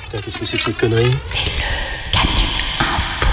Putain, qu'est-ce que c'est que cette connerie? C'est le Canu Info.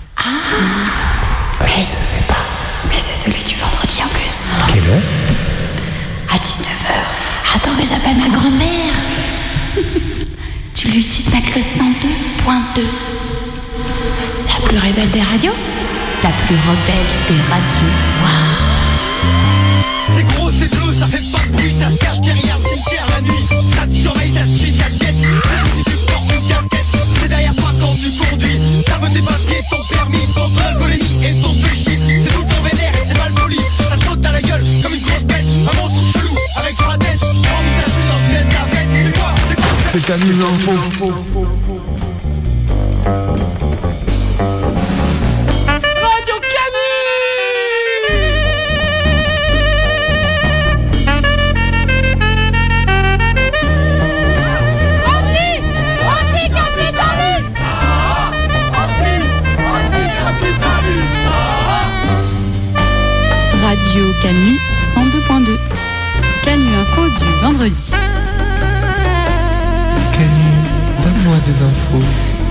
Ah, je savais pas. Mais c'est celui du vendredi en plus. Quelle heure? À 19h. Attends que j'appelle ma grand-mère. Tu lui dis de mettre le 102.2. La plus rebelle des radios. La plus rebelle des radios. Waouh. C'est gros, c'est bleu, ça fait pas de bruit, ça se cache derrière le cimetière la nuit. Ça te surveille, ça te suit, ça te guette. C'est si tu portes une casquette, c'est derrière toi quand tu conduis. Ça veut tes papiers, ton permis, ton alcoolémie et ton péché. C'est tout le temps vénère et c'est mal poli. Ça te saute à la gueule comme une grosse bête. Un monstre chelou avec sur la tête. En moustachu dans une estafette. C'est quoi? C'est Canu Info. Radio Canu 102.2. Canu Info du vendredi. Canu, donne-moi des infos.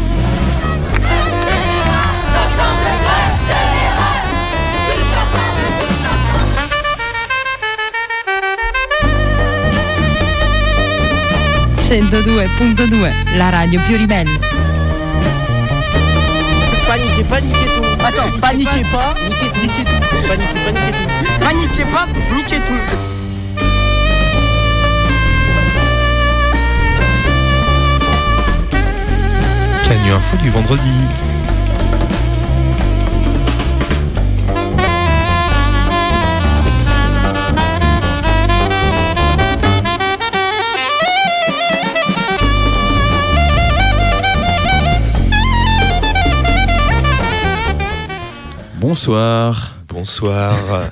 la radio più ribelle. Paniquez tout. Attends, paniquez pas, niquez tout. Paniquez tout. Paniquez pas, niquez tout. Canu Info du vendredi. Bonsoir. Bonsoir,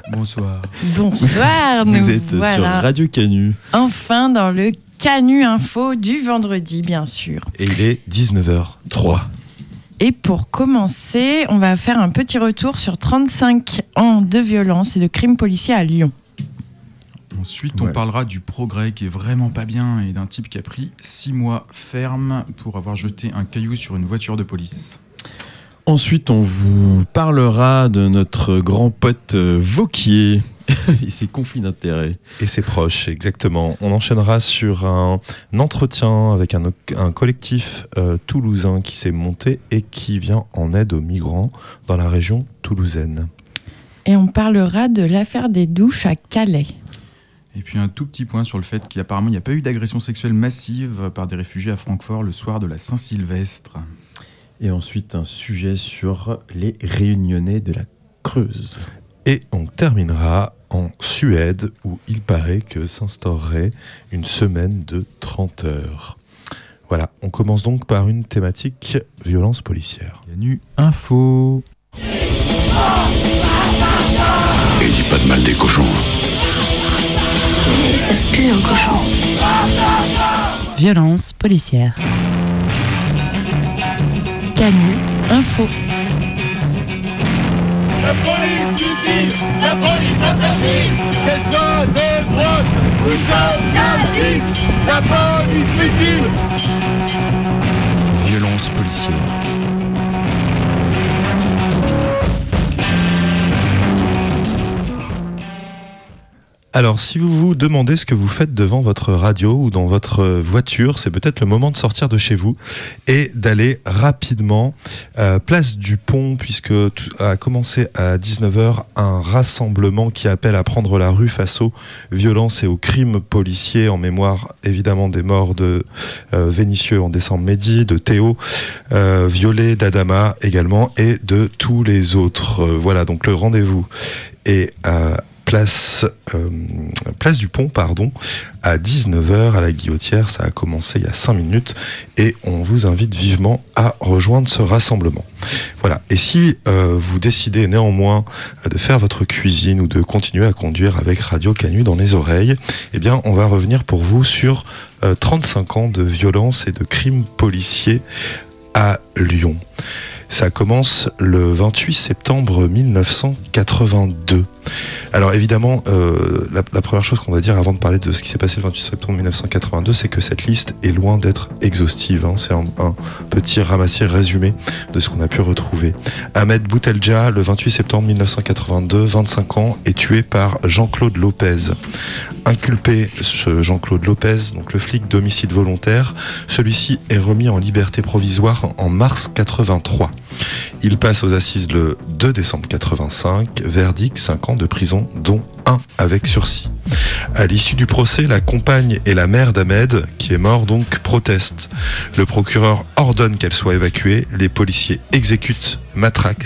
Vous êtes voilà sur Radio Canu. Enfin dans le Canu Info du vendredi, bien sûr. Et il est 19h03. Et pour commencer, on va faire un petit retour sur 35 ans de violence et de crimes policiers à Lyon. Ensuite, on parlera du progrès qui est vraiment pas bien et d'un type qui a pris 6 mois ferme pour avoir jeté un caillou sur une voiture de police. Ensuite, on vous parlera de notre grand pote Vauquier et ses conflits d'intérêts. Et ses proches, exactement. On enchaînera sur un entretien avec un collectif toulousain qui s'est monté et qui vient en aide aux migrants dans la région toulousaine. Et on parlera de l'affaire des douches à Calais. Et puis un tout petit point sur le fait qu'apparemment il n'y a pas eu d'agression sexuelle massive par des réfugiés à Francfort le soir de la Saint-Sylvestre. Et ensuite, un sujet sur les réunionnais de la Creuse. Et on terminera en Suède, où il paraît que s'instaurerait une semaine de 30 heures. Voilà, on commence donc par une thématique violence policière. Canu Info. Et dis pas de mal des cochons. Et ça pue un cochon. Violence policière. Canu Info. La police mutile, la police assassine. Qu'elle soit de droite ou socialiste, la police mutile. Violence policière. Alors, si vous vous demandez ce que vous faites devant votre radio ou dans votre voiture, c'est peut-être le moment de sortir de chez vous et d'aller rapidement place du Pont, puisque a commencé à 19h un rassemblement qui appelle à prendre la rue face aux violences et aux crimes policiers, en mémoire évidemment des morts de Vénissieux en décembre Mehdi, de Théo, Violet, d'Adama également, et de tous les autres. Voilà, donc le rendez-vous est Place du Pont, à 19h à la Guillotière. Ça a commencé il y a 5 minutes et on vous invite vivement à rejoindre ce rassemblement. Voilà. Et si vous décidez néanmoins de faire votre cuisine ou de continuer à conduire avec Radio Canu dans les oreilles, eh bien, on va revenir pour vous sur 35 ans de violence et de crimes policiers à Lyon. Ça commence le 28 septembre 1982. Alors évidemment, la première chose qu'on va dire avant de parler de ce qui s'est passé le 28 septembre 1982, c'est que cette liste est loin d'être exhaustive. C'est un petit ramassis résumé de ce qu'on a pu retrouver. Ahmed Boutelja, le 28 septembre 1982, 25 ans, est tué par Jean-Claude Lopez. Inculpé, ce Jean-Claude Lopez, donc le flic d'homicide volontaire, celui-ci est remis en liberté provisoire en mars 83. Il passe aux assises le 2 décembre 85, verdict 5 ans de prison, dont 1 avec sursis. À l'issue du procès, la compagne et la mère d'Ahmed, qui est mort donc, protestent. Le procureur ordonne qu'elle soit évacuée, les policiers s'exécutent matraque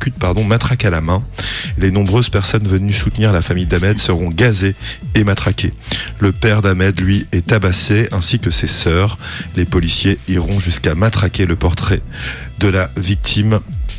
à la main. Les nombreuses personnes venues soutenir la famille d'Ahmed seront gazées et matraquées. Le père d'Ahmed, lui, est tabassé, ainsi que ses sœurs. Les policiers iront jusqu'à matraquer le portrait de la victime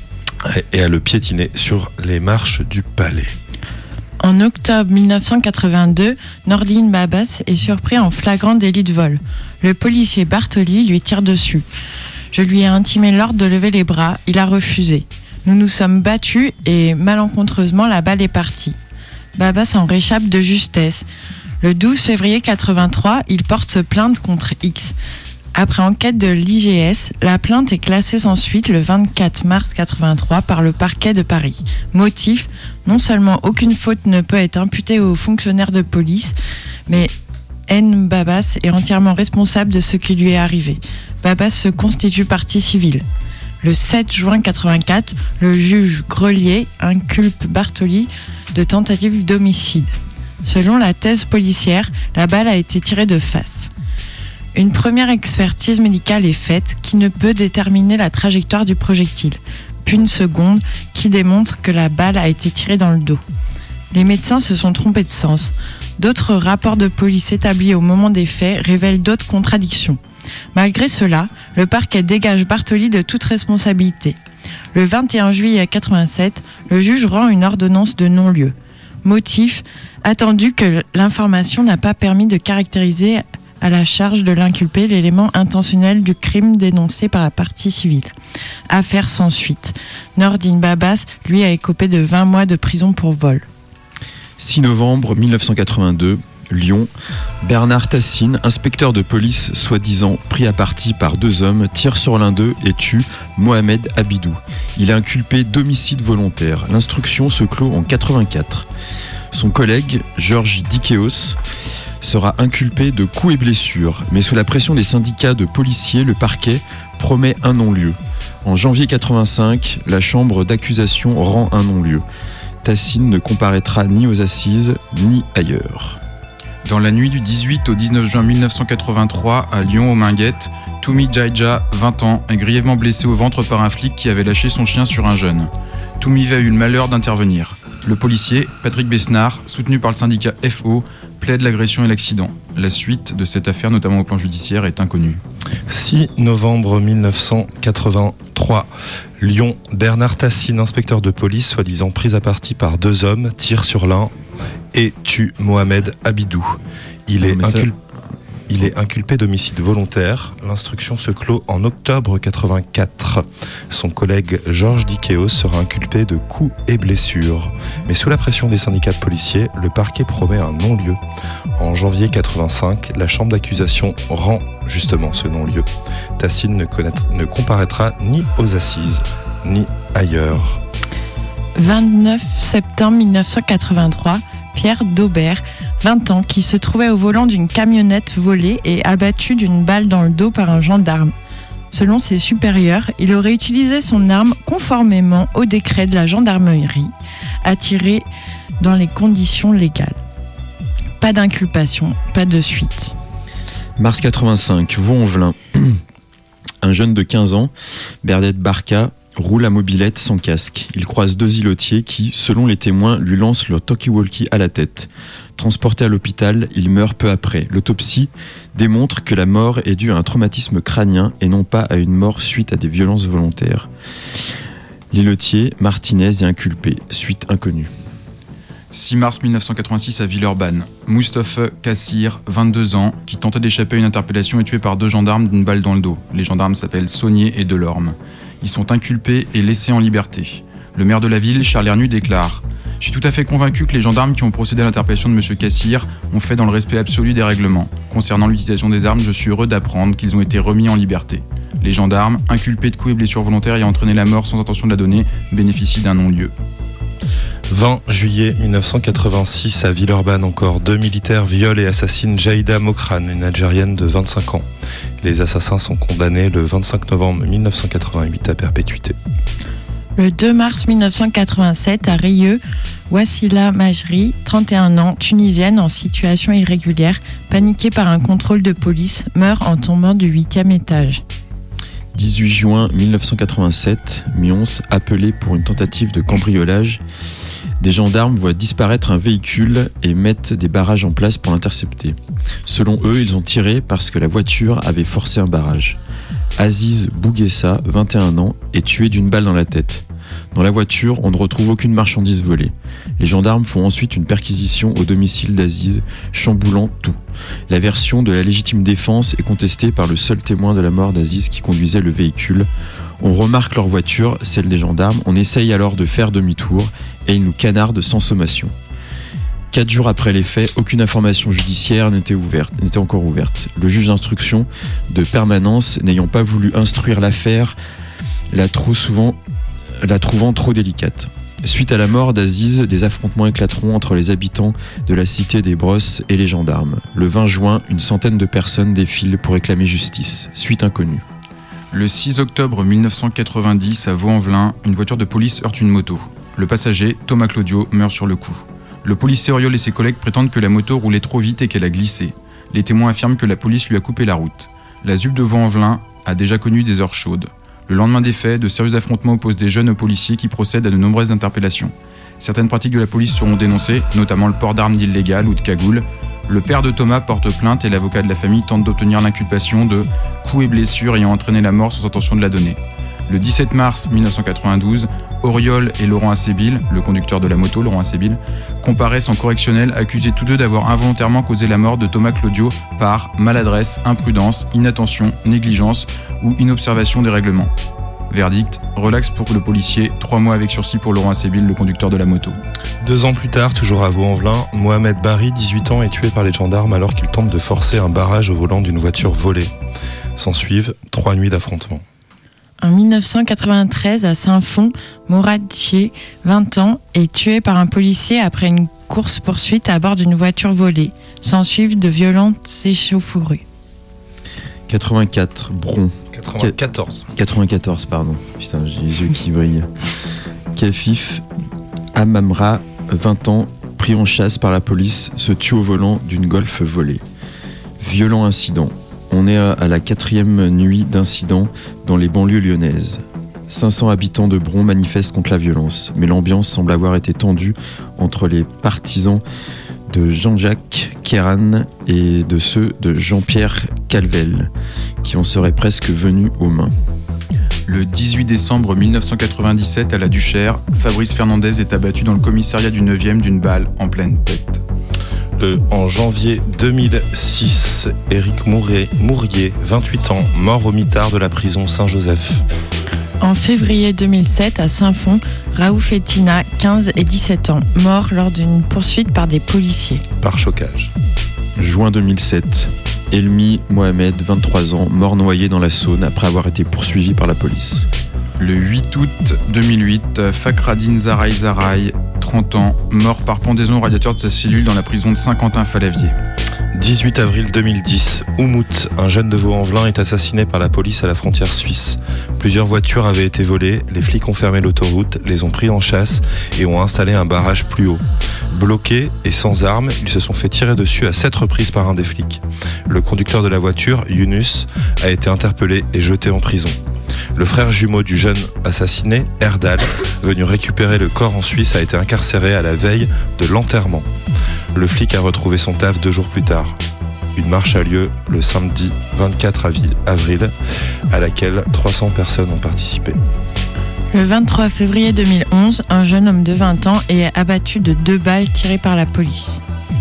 et à le piétiner sur les marches du palais. En octobre 1982, Nordine Babas est surpris en flagrant délit de vol. Le policier Bartoli lui tire dessus. Je lui ai intimé l'ordre de lever les bras, il a refusé. Nous nous sommes battus et malencontreusement la balle est partie. Babas en réchappe de justesse. Le 12 février 83, il porte plainte contre X. Après enquête de l'IGS, la plainte est classée sans suite le 24 mars 83 par le parquet de Paris. Motif, non seulement aucune faute ne peut être imputée aux fonctionnaires de police, mais N. Babas est entièrement responsable de ce qui lui est arrivé. Babas se constitue partie civile. Le 7 juin 84, le juge Grelier inculpe Bartoli de tentative d'homicide. Selon la thèse policière, la balle a été tirée de face. Une première expertise médicale est faite qui ne peut déterminer la trajectoire du projectile, puis une seconde qui démontre que la balle a été tirée dans le dos. Les médecins se sont trompés de sens. D'autres rapports de police établis au moment des faits révèlent d'autres contradictions. Malgré cela, le parquet dégage Bartoli de toute responsabilité. Le 21 juillet 1987, le juge rend une ordonnance de non-lieu. Motif, attendu que l'information n'a pas permis de caractériser à la charge de l'inculpé l'élément intentionnel du crime dénoncé par la partie civile. Affaire sans suite. Nordine Babas, lui, a écopé de 20 mois de prison pour vol. 6 novembre 1982, Lyon, Bernard Tassine, inspecteur de police soi-disant pris à partie par 2 hommes, tire sur l'un d'eux et tue Mohamed Abidou. Il est inculpé d'homicide volontaire. L'instruction se clôt en 84. Son collègue, Georges Dikeos, sera inculpé de coups et blessures, mais sous la pression des syndicats de policiers, le parquet promet un non-lieu. En janvier 85, la chambre d'accusation rend un non-lieu. Tassine ne comparaîtra ni aux assises, ni ailleurs. Dans la nuit du 18 au 19 juin 1983, à Lyon, aux Minguettes, Toumi Jaija, 20 ans, est grièvement blessé au ventre par un flic qui avait lâché son chien sur un jeune. Toumi a eu le malheur d'intervenir. Le policier, Patrick Besnard, soutenu par le syndicat FO, plaide l'agression et l'accident. La suite de cette affaire, notamment au plan judiciaire, est inconnue. 6 novembre 1983, Lyon, Bernard Tassine, inspecteur de police, soi-disant pris à partie par 2 hommes, tire sur l'un et tue Mohamed Abidou. Il est inculpé d'homicide volontaire. L'instruction se clôt en octobre 84. Son collègue Georges Dikeos sera inculpé de coups et blessures. Mais sous la pression des syndicats de policiers, le parquet promet un non-lieu. En janvier 85, la chambre d'accusation rend justement ce non-lieu. Tassine ne comparaîtra ni aux assises, ni ailleurs. 29 septembre 1983, Pierre Daubert, 20 ans, qui se trouvait au volant d'une camionnette volée et abattu d'une balle dans le dos par un gendarme. Selon ses supérieurs, il aurait utilisé son arme conformément au décret de la gendarmerie, à tirer dans les conditions légales. Pas d'inculpation, pas de suite. Mars 85, Vaux-en-Velin. Un jeune de 15 ans, Bernadette Barca, roule à mobilette sans casque. Il croise 2 îlotiers qui, selon les témoins, lui lancent leur talkie-walkie à la tête. Transporté à l'hôpital, il meurt peu après. L'autopsie démontre que la mort est due à un traumatisme crânien et non pas à une mort suite à des violences volontaires. L'îlotier, Martinez, est inculpé. Suite inconnue. 6 mars 1986 à Villeurbanne, Moustapha Kassir, 22 ans, qui tentait d'échapper à une interpellation est tué par 2 gendarmes d'une balle dans le dos. Les gendarmes s'appellent Saunier et Delorme. Ils sont inculpés et laissés en liberté. Le maire de la ville, Charles Hernu, déclare « Je suis tout à fait convaincu que les gendarmes qui ont procédé à l'interpellation de M. Cassir ont fait dans le respect absolu des règlements. Concernant l'utilisation des armes, je suis heureux d'apprendre qu'ils ont été remis en liberté. Les gendarmes, inculpés de coups et blessures volontaires ayant entraîné la mort sans intention de la donner, bénéficient d'un non-lieu. 20 juillet 1986, à Villeurbanne encore, 2 militaires violent et assassinent Jaïda Mokran, une Algérienne de 25 ans. Les assassins sont condamnés le 25 novembre 1988 à perpétuité. Le 2 mars 1987, à Rieux, Wassila Majri, 31 ans, tunisienne en situation irrégulière, paniquée par un contrôle de police, meurt en tombant du 8e étage. 18 juin 1987, Mions, appelé pour une tentative de cambriolage. Des gendarmes voient disparaître un véhicule et mettent des barrages en place pour l'intercepter. Selon eux, ils ont tiré parce que la voiture avait forcé un barrage. Aziz Bouguessa, 21 ans, est tué d'une balle dans la tête. Dans la voiture, on ne retrouve aucune marchandise volée. Les gendarmes font ensuite une perquisition au domicile d'Aziz, chamboulant tout. La version de la légitime défense est contestée par le seul témoin de la mort d'Aziz qui conduisait le véhicule. On remarque leur voiture, celle des gendarmes. On essaye alors de faire demi-tour et ils nous canardent sans sommation. 4 jours après les faits, aucune information judiciaire n'était encore ouverte. Le juge d'instruction de permanence, n'ayant pas voulu instruire l'affaire, la trouvant trop délicate. Suite à la mort d'Aziz, des affrontements éclateront entre les habitants de la cité des Brosses et les gendarmes. Le 20 juin, une centaine de personnes défilent pour réclamer justice. Suite inconnue. Le 6 octobre 1990, à Vaux-en-Velin, une voiture de police heurte une moto. Le passager, Thomas Claudio, meurt sur le coup. Le policier Auriol et ses collègues prétendent que la moto roulait trop vite et qu'elle a glissé. Les témoins affirment que la police lui a coupé la route. La ZUP de Vaux-en-Velin a déjà connu des heures chaudes. Le lendemain des faits, de sérieux affrontements opposent des jeunes aux policiers qui procèdent à de nombreuses interpellations. Certaines pratiques de la police seront dénoncées, notamment le port d'armes illégales ou de cagoules. Le père de Thomas porte plainte et l'avocat de la famille tente d'obtenir l'inculpation de coups et blessures ayant entraîné la mort sans intention de la donner. Le 17 mars 1992, Auriol et Laurent Acébil, le conducteur de la moto, Laurent Acébil, comparaissent en correctionnel, accusés tous deux d'avoir involontairement causé la mort de Thomas Claudio par maladresse, imprudence, inattention, négligence ou inobservation des règlements. Verdict, relax pour le policier, 3 mois avec sursis pour Laurent Acébil, le conducteur de la moto. 2 ans plus tard, toujours à Vaux-en-Velin, Mohamed Bari, 18 ans, est tué par les gendarmes alors qu'il tente de forcer un barrage au volant d'une voiture volée. S'ensuivent 3 nuits d'affrontements. En 1993, à Saint-Fond, Mourad Thier, 20 ans, est tué par un policier après une course-poursuite à bord d'une voiture volée. S'ensuivent de violentes échauffourées. 84, Bron. 94, pardon. Putain, j'ai les yeux qui brillent. Kafif Amamra, 20 ans, pris en chasse par la police, se tue au volant d'une Golf volée. Violent incident. On est à la 4e nuit d'incident dans les banlieues lyonnaises. 500 habitants de Bron manifestent contre la violence, mais l'ambiance semble avoir été tendue entre les partisans de Jean-Jacques Kéran et de ceux de Jean-Pierre Calvel, qui en seraient presque venus aux mains. Le 18 décembre 1997, à la Duchère, Fabrice Fernandez est abattu dans le commissariat du 9e d'une balle en pleine tête. En janvier 2006, Éric Mourier, 28 ans, mort au mitard de la prison Saint-Joseph. En février 2007, à Saint-Fond, Raouf et Tina, 15 et 17 ans, morts lors d'une poursuite par des policiers. Par chocage. Juin 2007, Elmi Mohamed, 23 ans, mort noyé dans la Saône après avoir été poursuivi par la police. Le 8 août 2008, Fakhradine Zaraï, 30 ans, mort par pendaison au radiateur de sa cellule dans la prison de Saint-Quentin-Falavier. 18 avril 2010, Oumout, un jeune de Vaux-en-Velin, est assassiné par la police à la frontière suisse. Plusieurs voitures avaient été volées, les flics ont fermé l'autoroute, les ont pris en chasse et ont installé un barrage plus haut. Bloqués et sans armes, ils se sont fait tirer dessus à 7 reprises par un des flics. Le conducteur de la voiture, Younus, a été interpellé et jeté en prison. Le frère jumeau du jeune assassiné, Erdal, venu récupérer le corps en Suisse, a été incarcéré à la veille de l'enterrement. Le flic a retrouvé son taf 2 jours plus tard. Une marche a lieu le samedi 24 avril, à laquelle 300 personnes ont participé. Le 23 février 2011, un jeune homme de 20 ans est abattu de 2 balles tirées par la police.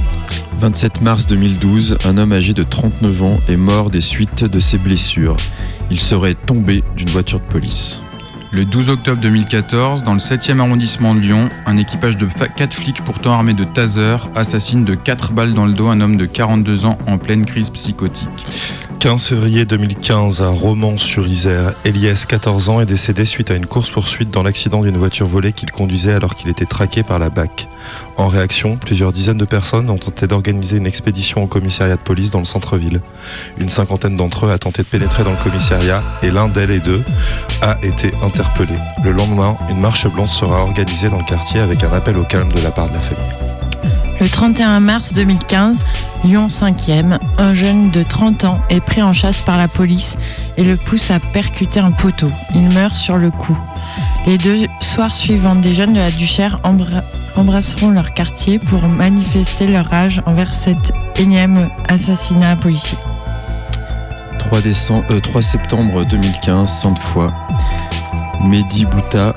27 mars 2012, un homme âgé de 39 ans est mort des suites de ses blessures. Il serait tombé d'une voiture de police. Le 12 octobre 2014, dans le 7e arrondissement de Lyon, un équipage de 4 flics pourtant armés de taser assassine de 4 balles dans le dos un homme de 42 ans en pleine crise psychotique. 15 février 2015, à Romans-sur-Isère, Eliès, 14 ans, est décédé suite à une course-poursuite dans l'accident d'une voiture volée qu'il conduisait alors qu'il était traqué par la BAC. En réaction, plusieurs dizaines de personnes ont tenté d'organiser une expédition au commissariat de police dans le centre-ville. Une cinquantaine d'entre eux a tenté de pénétrer dans le commissariat et l'un d'elles et deux a été interpellé. Le lendemain, une marche blanche sera organisée dans le quartier avec un appel au calme de la part de la famille. Le 31 mars 2015, Lyon 5e, un jeune de 30 ans est pris en chasse par la police et le pousse à percuter un poteau. Il meurt sur le coup. Les 2 soirs suivants, des jeunes de la Duchère embrasseront leur quartier pour manifester leur rage envers cet énième assassinat policier. 3 septembre 2015, Sainte-Foy, Mehdi Bouta,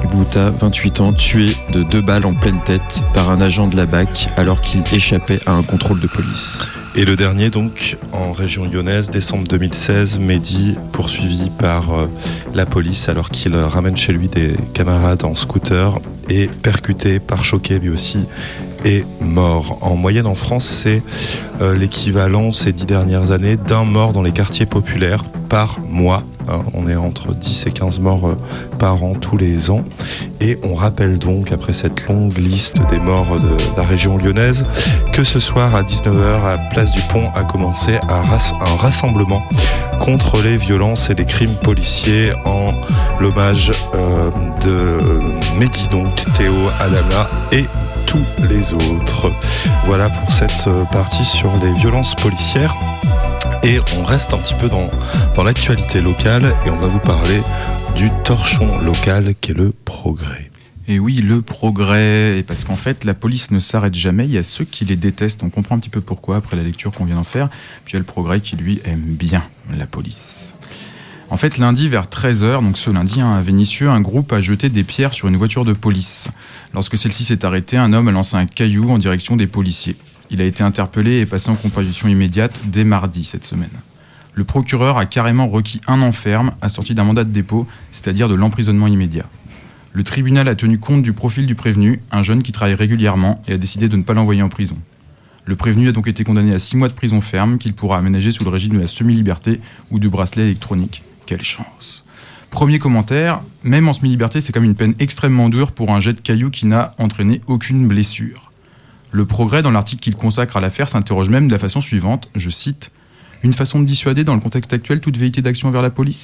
28 ans, tué de 2 balles en pleine tête par un agent de la BAC alors qu'il échappait à un contrôle de police. Et le dernier donc, en région lyonnaise, décembre 2016, Mehdi, poursuivi par la police alors qu'il ramène chez lui des camarades en scooter, est percuté, pare-choqué lui aussi, est mort. En moyenne en France, c'est l'équivalent ces 10 dernières années d'un mort dans les quartiers populaires par mois. On est entre 10 et 15 morts par an tous les ans. Et on rappelle donc, après cette longue liste des morts de la région lyonnaise, que ce soir à 19h à Place du Pont a commencé un rassemblement contre les violences et les crimes policiers en l'hommage de Mehdi, donc Théo, Adama et tous les autres. Voilà pour cette partie sur les violences policières. Et on reste un petit peu dans l'actualité locale et on va vous parler du torchon local qu'est le progrès. Et oui, le progrès, et parce qu'en fait la police ne s'arrête jamais, il y a ceux qui les détestent, on comprend un petit peu pourquoi après la lecture qu'on vient d'en faire, puis il y a le progrès qui lui aime bien la police. En fait, lundi vers 13h, donc ce lundi, à Vénissieux, un groupe a jeté des pierres sur une voiture de police. Lorsque celle-ci s'est arrêtée, un homme a lancé un caillou en direction des policiers. Il a été interpellé et passé en comparution immédiate dès mardi cette semaine. Le procureur a carrément requis 1 an ferme assorti d'un mandat de dépôt, c'est-à-dire de l'emprisonnement immédiat. Le tribunal a tenu compte du profil du prévenu, un jeune qui travaille régulièrement, et a décidé de ne pas l'envoyer en prison. Le prévenu a donc été condamné à 6 mois de prison ferme qu'il pourra aménager sous le régime de la semi-liberté ou du bracelet électronique. Quelle chance! Premier commentaire, même en semi-liberté, c'est comme une peine extrêmement dure pour un jet de caillou qui n'a entraîné aucune blessure. Le progrès, dans l'article qu'il consacre à l'affaire, s'interroge même de la façon suivante, je cite, « Une façon de dissuader dans le contexte actuel toute velléité d'action envers la police ?»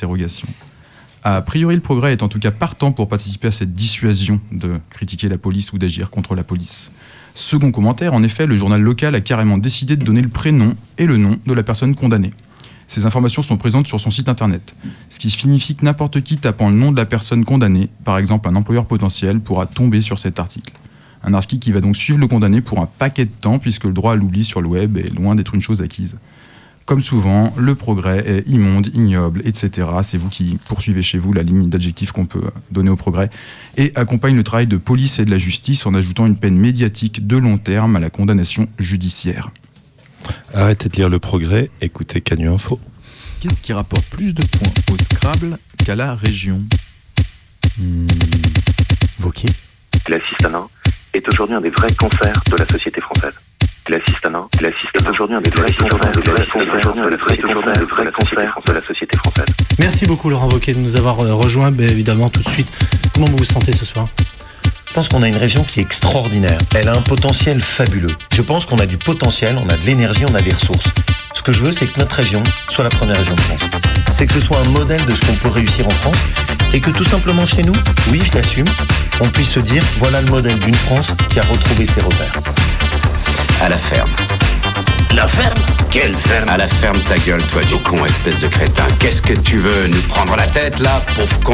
A priori, le progrès est en tout cas partant pour participer à cette dissuasion de critiquer la police ou d'agir contre la police. Second commentaire, en effet, le journal local a carrément décidé de donner le prénom et le nom de la personne condamnée. Ces informations sont présentes sur son site internet, ce qui signifie que n'importe qui tapant le nom de la personne condamnée, par exemple un employeur potentiel, pourra tomber sur cet article. Un article qui va donc suivre le condamné pour un paquet de temps, puisque le droit à l'oubli sur le web est loin d'être une chose acquise. Comme souvent, le progrès est immonde, ignoble, etc. C'est vous qui poursuivez chez vous la ligne d'adjectifs qu'on peut donner au progrès, et accompagne le travail de police et de la justice en ajoutant une peine médiatique de long terme à la condamnation judiciaire. Arrêtez de lire le progrès, écoutez Canu Info. Qu'est-ce qui rapporte plus de points au Scrabble qu'à la région ? Vauquier. L'assistanat est aujourd'hui un des vrais cancers de la société française. L'assistanat est aujourd'hui un des vrais cancers de la société française. Merci beaucoup Laurent Wauquiez de nous avoir rejoints, évidemment tout de suite. Comment vous vous sentez ce soir ? Je pense qu'on a une région qui est extraordinaire. Elle a un potentiel fabuleux. Je pense qu'on a du potentiel, on a de l'énergie, on a des ressources. Ce que je veux, c'est que notre région soit la première région de France. C'est que ce soit un modèle de ce qu'on peut réussir en France et que tout simplement chez nous, oui, je l'assume, on puisse se dire, voilà le modèle d'une France qui a retrouvé ses repères. À la ferme. La ferme ? Quelle ferme ? À la ferme ta gueule, toi, du con, espèce de crétin. Qu'est-ce que tu veux, nous prendre la tête, là, pauvre con ?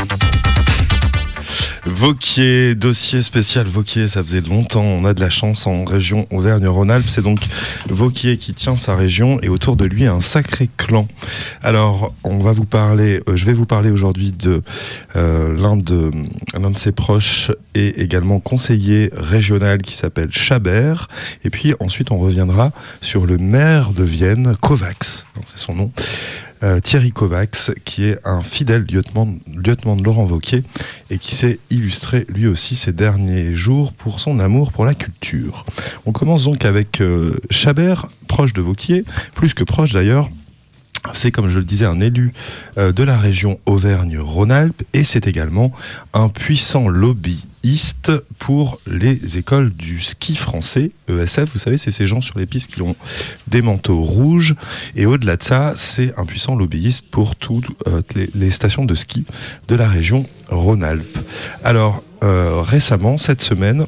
Vauquier, dossier spécial Vauquier, ça faisait longtemps, on a de la chance en région Auvergne-Rhône-Alpes, c'est donc Vauquier qui tient sa région et autour de lui un sacré clan. Alors, je vais vous parler aujourd'hui de l'un de ses proches et également conseiller régional qui s'appelle Chabert, et puis ensuite on reviendra sur le maire de Vienne, Kovacs, c'est son nom. Thierry Kovacs, qui est un fidèle lieutenant de Laurent Wauquiez et qui s'est illustré lui aussi ces derniers jours pour son amour pour la culture. On commence donc avec Chabert, proche de Wauquiez, plus que proche d'ailleurs. C'est, comme je le disais, un élu de la région Auvergne-Rhône-Alpes et c'est également un puissant lobbyiste pour les écoles du ski français, ESF. Vous savez, c'est ces gens sur les pistes qui ont des manteaux rouges et au-delà de ça, c'est un puissant lobbyiste pour toutes les stations de ski de la région Rhône-Alpes. Alors, récemment, cette semaine,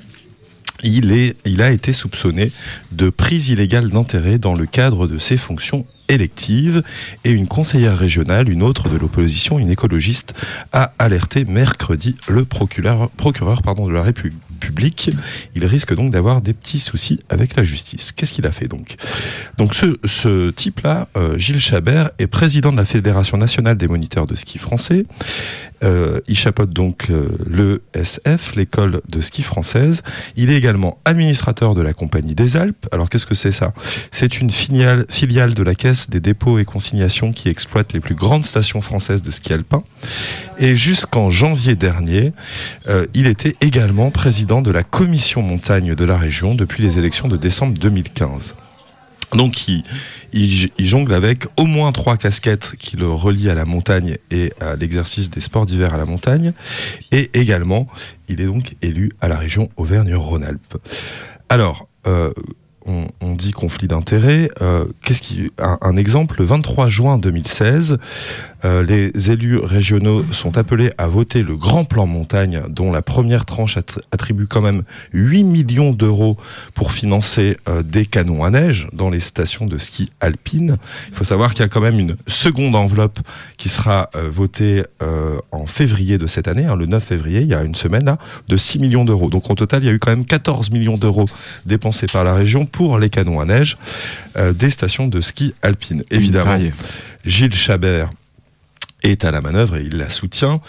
il a été soupçonné de prise illégale d'intérêt dans le cadre de ses fonctions électives et une conseillère régionale, une autre de l'opposition, une écologiste, a alerté mercredi le procureur de la République. Il risque donc d'avoir des petits soucis avec la justice. Qu'est-ce qu'il a fait donc ? Donc ce type-là, Gilles Chabert, est président de la Fédération nationale des moniteurs de ski français. Il chapeaute donc l'ESF, l'école de ski française. Il est également administrateur de la Compagnie des Alpes. Alors qu'est-ce que c'est ça ? C'est une filiale de la Caisse des dépôts et consignations qui exploite les plus grandes stations françaises de ski alpin. Et jusqu'en janvier dernier, il était également président de la commission montagne de la région depuis les élections de décembre 2015. Donc il jongle avec au moins 3 casquettes qui le relient à la montagne et à l'exercice des sports d'hiver à la montagne. Et également, il est donc élu à la région Auvergne-Rhône-Alpes. Alors, on dit conflit d'intérêts. Un exemple, le 23 juin 2016, les élus régionaux sont appelés à voter le grand plan montagne, dont la première tranche attribue quand même 8 millions d'euros pour financer des canons à neige dans les stations de ski alpines. Il faut savoir qu'il y a quand même une seconde enveloppe qui sera votée en février de cette année, le 9 février, il y a une semaine là, de 6 millions d'euros. Donc au total, il y a eu quand même 14 millions d'euros dépensés par la région pour les canons à neige des stations de ski alpines. Évidemment, Gilles Chabert est à la manœuvre et il la soutient.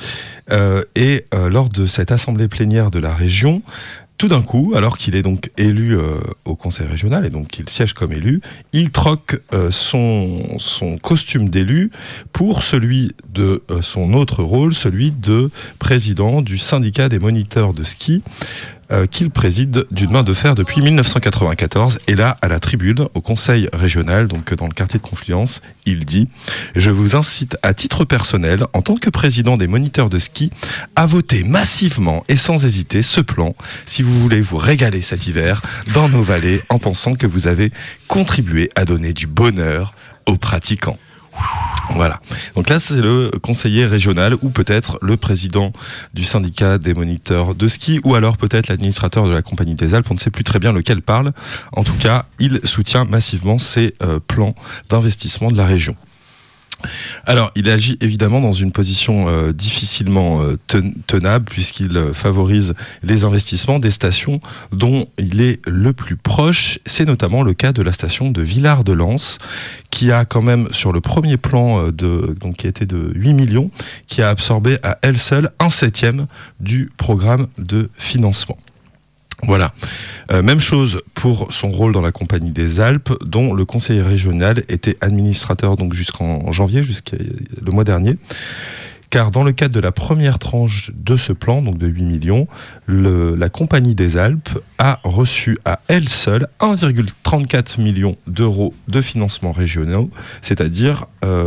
Lors de cette assemblée plénière de la région, tout d'un coup, alors qu'il est donc élu au conseil régional et donc qu'il siège comme élu, il troque son costume d'élu pour celui de son autre rôle, celui de président du syndicat des moniteurs de ski, qu'il préside d'une main de fer depuis 1994. Et là, à la tribune, au conseil régional, donc dans le quartier de Confluence, il dit « Je vous incite à titre personnel, en tant que président des moniteurs de ski, à voter massivement et sans hésiter ce plan si vous voulez vous régaler cet hiver dans nos vallées en pensant que vous avez contribué à donner du bonheur aux pratiquants. » Voilà. Donc là, c'est le conseiller régional ou peut-être le président du syndicat des moniteurs de ski ou alors peut-être l'administrateur de la Compagnie des Alpes. On ne sait plus très bien lequel parle. En tout cas, il soutient massivement ces plans d'investissement de la région. Alors, il agit évidemment dans une position difficilement tenable puisqu'il favorise les investissements des stations dont il est le plus proche. C'est notamment le cas de la station de Villard-de-Lans qui a quand même, sur le premier plan qui était de 8 millions, qui a absorbé à elle seule 1/7 du programme de financement. Voilà. Même chose pour son rôle dans la Compagnie des Alpes, dont le conseiller régional était administrateur donc jusqu'en janvier, jusqu'à le mois dernier. Car dans le cadre de la première tranche de ce plan, donc de 8 millions, la Compagnie des Alpes a reçu à elle seule 1,34 million d'euros de financements régionaux, c'est-à-dire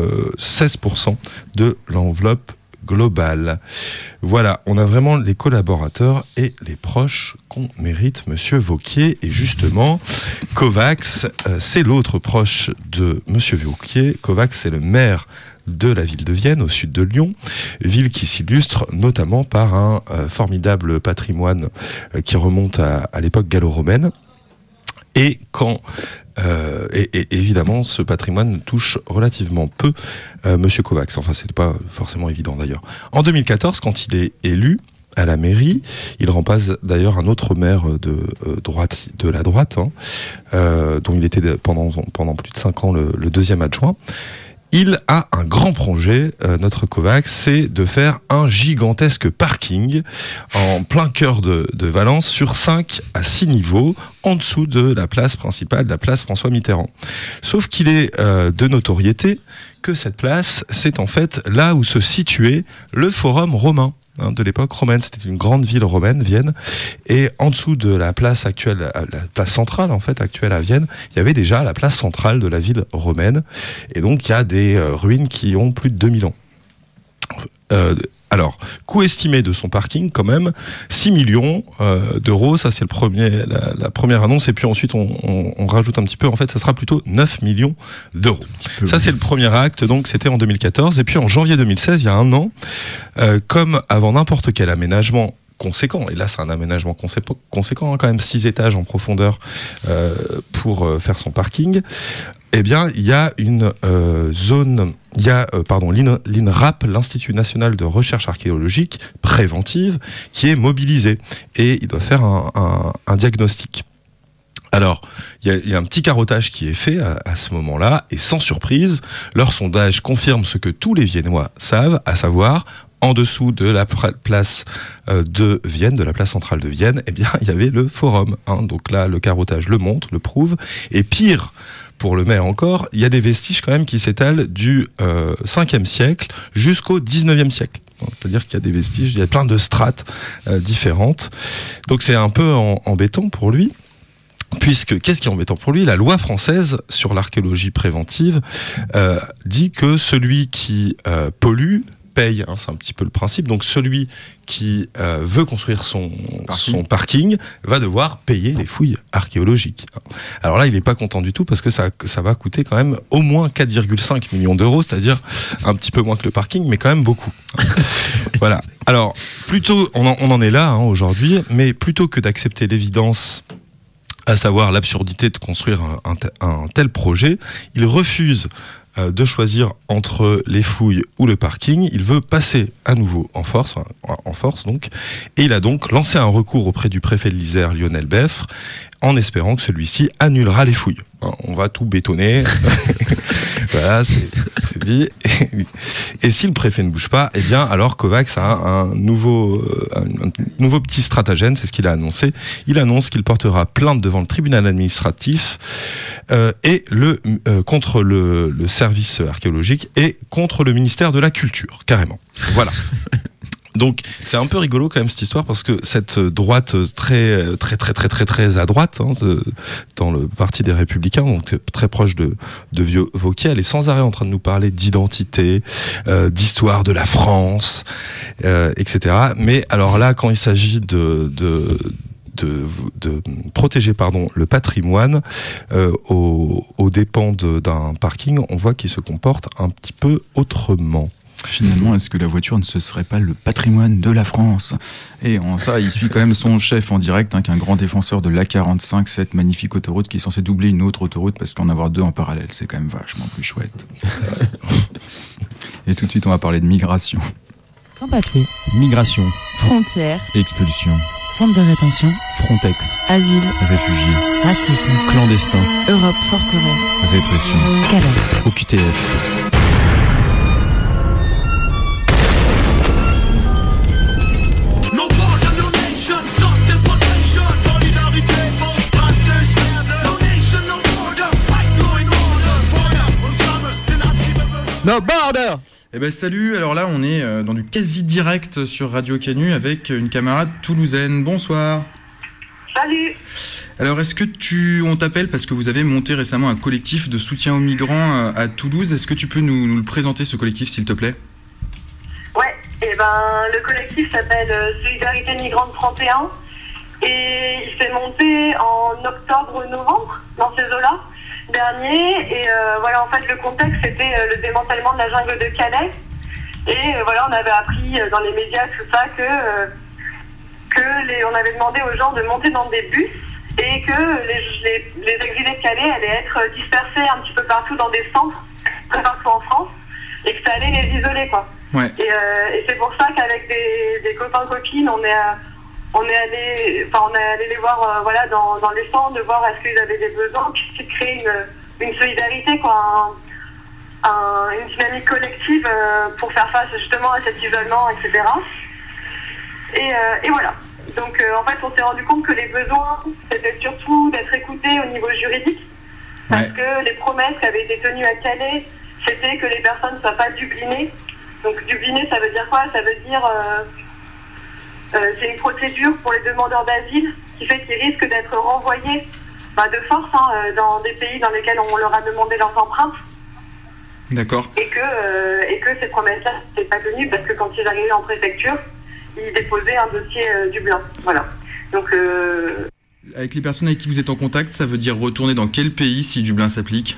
16% de l'enveloppe globale. Voilà, on a vraiment les collaborateurs et les proches qu'on mérite, Monsieur Wauquiez. Et justement, Kovacs, c'est l'autre proche de Monsieur Wauquiez. Kovacs, c'est le maire de la ville de Vienne, au sud de Lyon, ville qui s'illustre notamment par un formidable patrimoine qui remonte à l'époque gallo-romaine. Et évidemment, ce patrimoine touche relativement peu Monsieur Kovacs. Enfin, c'est pas forcément évident d'ailleurs. En 2014, quand il est élu à la mairie, il remplace d'ailleurs un autre maire de la droite, dont il était pendant plus de 5 ans le deuxième adjoint. il a un grand projet, notre Kovacs, c'est de faire un gigantesque parking en plein cœur de Valence sur 5 à 6 niveaux en dessous de la place principale, la place François Mitterrand. Sauf qu'il est de notoriété que cette place, c'est en fait là où se situait le Forum romain. De l'époque romaine, c'était une grande ville romaine, Vienne, et en dessous de la place actuelle, la place centrale en fait actuelle à Vienne, il y avait déjà la place centrale de la ville romaine, et donc il y a des ruines qui ont plus de 2000 ans. Alors, coût estimé de son parking, quand même, 6 millions d'euros, ça c'est la première annonce, et puis ensuite on rajoute un petit peu, en fait ça sera plutôt 9 millions d'euros. Ça c'est le premier acte, donc c'était en 2014, et puis en janvier 2016, il y a un an, comme avant n'importe quel aménagement conséquent, et là c'est un aménagement conséquent, quand même 6 étages en profondeur pour faire son parking, eh bien il y a une zone, il y a l'INRAP, l'Institut National de Recherche Archéologique Préventive, qui est mobilisé, et il doit faire un diagnostic. Alors, il y a un petit carottage qui est fait à ce moment-là, et sans surprise, leur sondage confirme ce que tous les Viennois savent, à savoir, en dessous de la place de Vienne, de la place centrale de Vienne, eh bien, il y avait le forum. Donc là, le carottage le montre, le prouve, et pire, pour le maire encore, il y a des vestiges quand même qui s'étalent du 5e siècle jusqu'au 19e siècle. C'est-à-dire qu'il y a des vestiges, il y a plein de strates différentes. Donc c'est un peu embêtant pour lui. Puisque, qu'est-ce qui est embêtant pour lui ? La loi française sur l'archéologie préventive dit que celui qui pollue paye, c'est un petit peu le principe. Donc celui qui veut construire son parking va devoir payer les fouilles archéologiques. Alors là, il n'est pas content du tout parce que ça va coûter quand même au moins 4,5 millions d'euros, c'est-à-dire un petit peu moins que le parking, mais quand même beaucoup. Voilà. Alors, plutôt, on en est là aujourd'hui, mais plutôt que d'accepter l'évidence, à savoir l'absurdité de construire un tel projet, il refuse de choisir entre les fouilles ou le parking. Il veut passer à nouveau en force donc, et il a donc lancé un recours auprès du préfet de l'Isère, Lionel Beffre, en espérant que celui-ci annulera les fouilles. On va tout bétonner. Voilà, c'est dit. Et si le préfet ne bouge pas, eh bien, alors Kovacs a un nouveau petit stratagème, c'est ce qu'il a annoncé. Il annonce qu'il portera plainte devant le tribunal administratif et contre le service archéologique et contre le ministère de la Culture, carrément. Voilà. Donc c'est un peu rigolo quand même cette histoire parce que cette droite très à droite dans le parti des Républicains, donc très proche de Wauquiez, elle est sans arrêt en train de nous parler d'identité, d'histoire de la France, etc. Mais alors là, quand il s'agit de protéger le patrimoine aux dépens d'un parking, on voit qu'il se comporte un petit peu autrement. Finalement, est-ce que la voiture ne se serait pas le patrimoine de la France ? Et en ça, il suit quand même son chef en direct, qui est un grand défenseur de l'A45, cette magnifique autoroute qui est censée doubler une autre autoroute, parce qu'en avoir deux en parallèle, c'est quand même vachement plus chouette. Et tout de suite, on va parler de migration. Sans papier. Migration. Frontières. Expulsion. Centre de rétention. Frontex. Asile. Réfugiés. Racisme. Clandestin. Europe forteresse. Répression. Calais. OQTF. No border. Eh ben salut, alors là on est dans du quasi direct sur Radio Canu avec une camarade toulousaine. Bonsoir. Salut. Alors est-ce que on t'appelle parce que vous avez monté récemment un collectif de soutien aux migrants à Toulouse. Est-ce que tu peux nous le présenter, ce collectif, s'il te plaît ? Ouais, et le collectif s'appelle Solidarité Migrante 31 et il s'est monté en octobre-novembre dans ces eaux-là dernier, et voilà, en fait le contexte c'était le démantèlement de la jungle de Calais, et voilà, on avait appris dans les médias tout ça on avait demandé aux gens de monter dans des bus et que les exilés de Calais allaient être dispersés un petit peu partout dans des centres, partout en France, et que ça allait les isoler, quoi. Ouais. Et c'est pour ça qu'avec des copains copines, on est allé les voir dans les centres, de voir est-ce qu'ils avaient des besoins, puis c'est créer une solidarité, quoi, une dynamique collective pour faire face justement à cet isolement, etc. Et voilà. Donc en fait, on s'est rendu compte que les besoins, c'était surtout d'être écoutés au niveau juridique, parce que les promesses qui avaient été tenues à Calais, c'était que les personnes ne soient pas dublinées. Donc dublinées, ça veut dire quoi? Ça veut dire c'est une procédure pour les demandeurs d'asile qui fait qu'ils risquent d'être renvoyés de force dans des pays dans lesquels on leur a demandé leurs empreintes. D'accord. Et que ces promesses-là n'étaient pas tenues parce que quand ils arrivaient en préfecture, ils déposaient un dossier Dublin. Voilà. Donc avec les personnes avec qui vous êtes en contact, ça veut dire retourner dans quel pays si Dublin s'applique?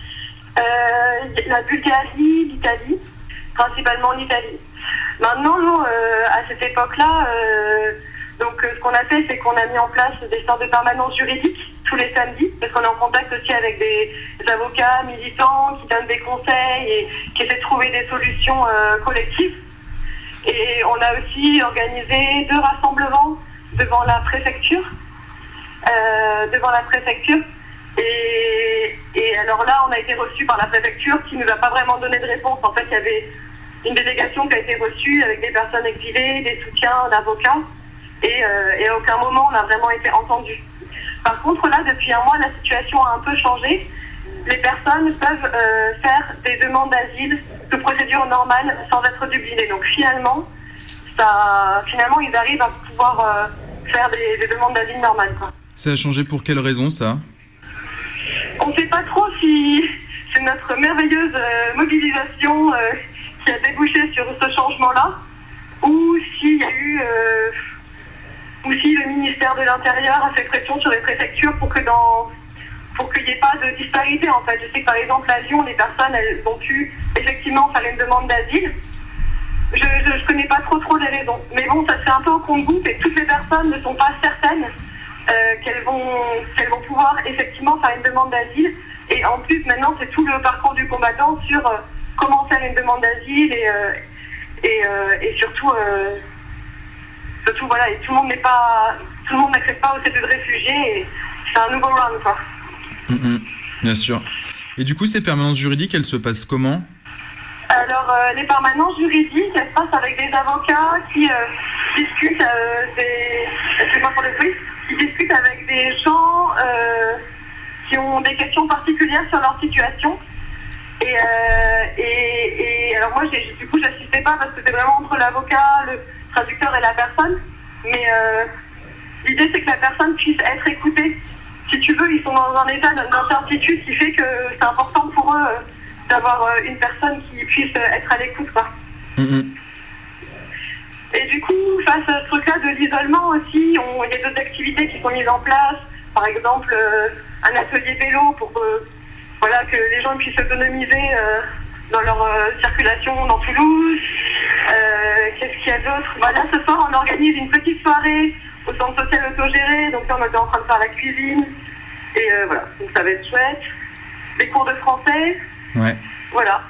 La Bulgarie, l'Italie, principalement l'Italie. Maintenant, nous, à cette époque-là, ce qu'on a fait, c'est qu'on a mis en place des sortes de permanences juridiques tous les samedis, parce qu'on est en contact aussi avec des avocats militants qui donnent des conseils et qui essaient de trouver des solutions collectives. Et on a aussi organisé 2 rassemblements devant la préfecture. Et alors là, on a été reçus par la préfecture qui ne nous a pas vraiment donné de réponse. En fait, il y avait une délégation qui a été reçue avec des personnes exilées, des soutiens d'avocats. Et à aucun moment, on a vraiment été entendus. Par contre, là, depuis un mois, la situation a un peu changé. Les personnes peuvent faire des demandes d'asile de procédure normale sans être dublinées. Donc finalement, ils arrivent à pouvoir faire des demandes d'asile normales, quoi. Ça a changé pour quelle raison, ça? On ne sait pas trop si c'est notre merveilleuse mobilisation qui a débouché sur ce changement-là, ou s'il y a eu... ou si le ministère de l'Intérieur a fait pression sur les préfectures pour qu'il n'y ait pas de disparité. En fait, je sais que par exemple à Lyon, les personnes elles ont pu effectivement faire une demande d'asile. Je ne connais pas trop les raisons. Mais bon, ça se fait un peu au compte-gouttes et toutes les personnes ne sont pas certaines qu'elles vont pouvoir effectivement faire une demande d'asile. Et en plus, maintenant, c'est tout le parcours du combattant sur comment faire une demande d'asile et surtout voilà, et tout le monde n'accepte pas au statut de réfugié et c'est un nouveau round, quoi. Bien sûr. Et du coup, ces permanences juridiques, elles se passent comment? Alors, les permanences juridiques, elles se passent avec des avocats qui discutent, excusez-moi pour le bruit, qui discutent avec des gens qui ont des questions particulières sur leur situation. Et alors moi, du coup, j'assistais pas parce que c'est vraiment entre l'avocat, le traducteur et la personne. Mais l'idée, c'est que la personne puisse être écoutée. Si tu veux, ils sont dans un état d'incertitude qui fait que c'est important pour eux d'avoir une personne qui puisse être à l'écoute, quoi. Et du coup, face à ce truc-là de l'isolement aussi, il y a d'autres activités qui sont mises en place. Par exemple, un atelier vélo pour que les gens puissent s'autonomiser dans leur circulation dans Toulouse. Qu'est-ce qu'il y a d'autre? Là, ce soir, on organise une petite soirée au centre social autogéré. Donc là, on était en train de faire la cuisine. Et voilà, donc ça va être chouette. Des cours de français. Ouais. Voilà.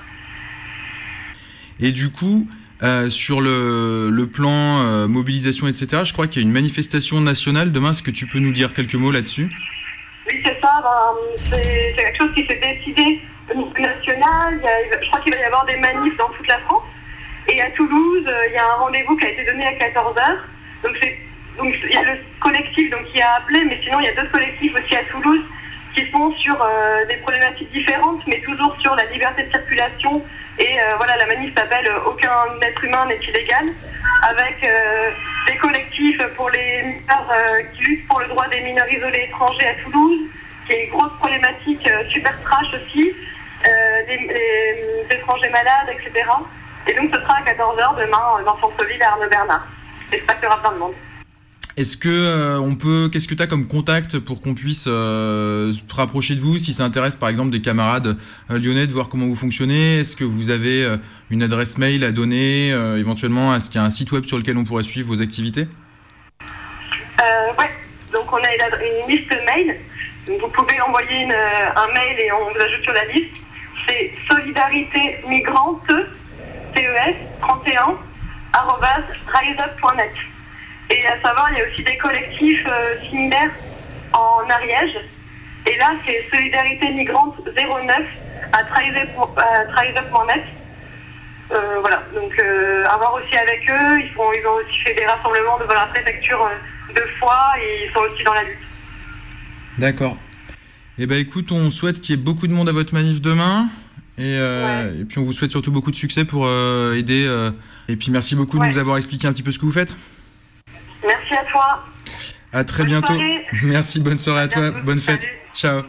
Et du coup, sur le plan mobilisation, etc., je crois qu'il y a une manifestation nationale demain. Est-ce que tu peux nous dire quelques mots là-dessus? Oui, c'est ça. C'est quelque chose qui s'est décidé au niveau national. Je crois qu'il va y avoir des manifs dans toute la France. Et à Toulouse, il y a un rendez-vous qui a été donné à 14h. Donc il y a le collectif qui a appelé, mais sinon il y a d'autres collectifs aussi à Toulouse qui sont sur des problématiques différentes, mais toujours sur la liberté de circulation. Et voilà, la manif s'appelle « Aucun être humain n'est illégal », avec des collectifs pour les mineurs qui luttent pour le droit des mineurs isolés étrangers à Toulouse, qui est une grosse problématique super trash aussi, des étrangers malades, etc. Et donc ce sera à 14h demain dans le centre-ville à Arnaud-Bernard. J'espère qu'il y aura plein de monde. Est-ce que qu'est-ce que tu as comme contact pour qu'on puisse se rapprocher de vous si ça intéresse par exemple des camarades lyonnais, de voir comment vous fonctionnez? Est-ce que vous avez une adresse mail à donner éventuellement? Est-ce qu'il y a un site web sur lequel on pourrait suivre vos activités? Ouais, donc on a une liste mail. Donc vous pouvez envoyer un mail et on vous ajoute sur la liste. C'est solidarité migrante CES 31 @riseup.net. Et à savoir, il y a aussi des collectifs similaires en Ariège. Et là, c'est Solidarité Migrante 09 à triseup.net. Voilà, donc à voir aussi avec eux, ils ont aussi fait des rassemblements devant la préfecture 2 fois et ils sont aussi dans la lutte. D'accord. Eh ben écoute, on souhaite qu'il y ait beaucoup de monde à votre manif demain et puis on vous souhaite surtout beaucoup de succès pour aider. Et puis merci beaucoup de nous avoir expliqué un petit peu ce que vous faites. Merci à toi. À très bientôt. Soirée. Merci, bonne soirée à toi, bonne fête. Ciao.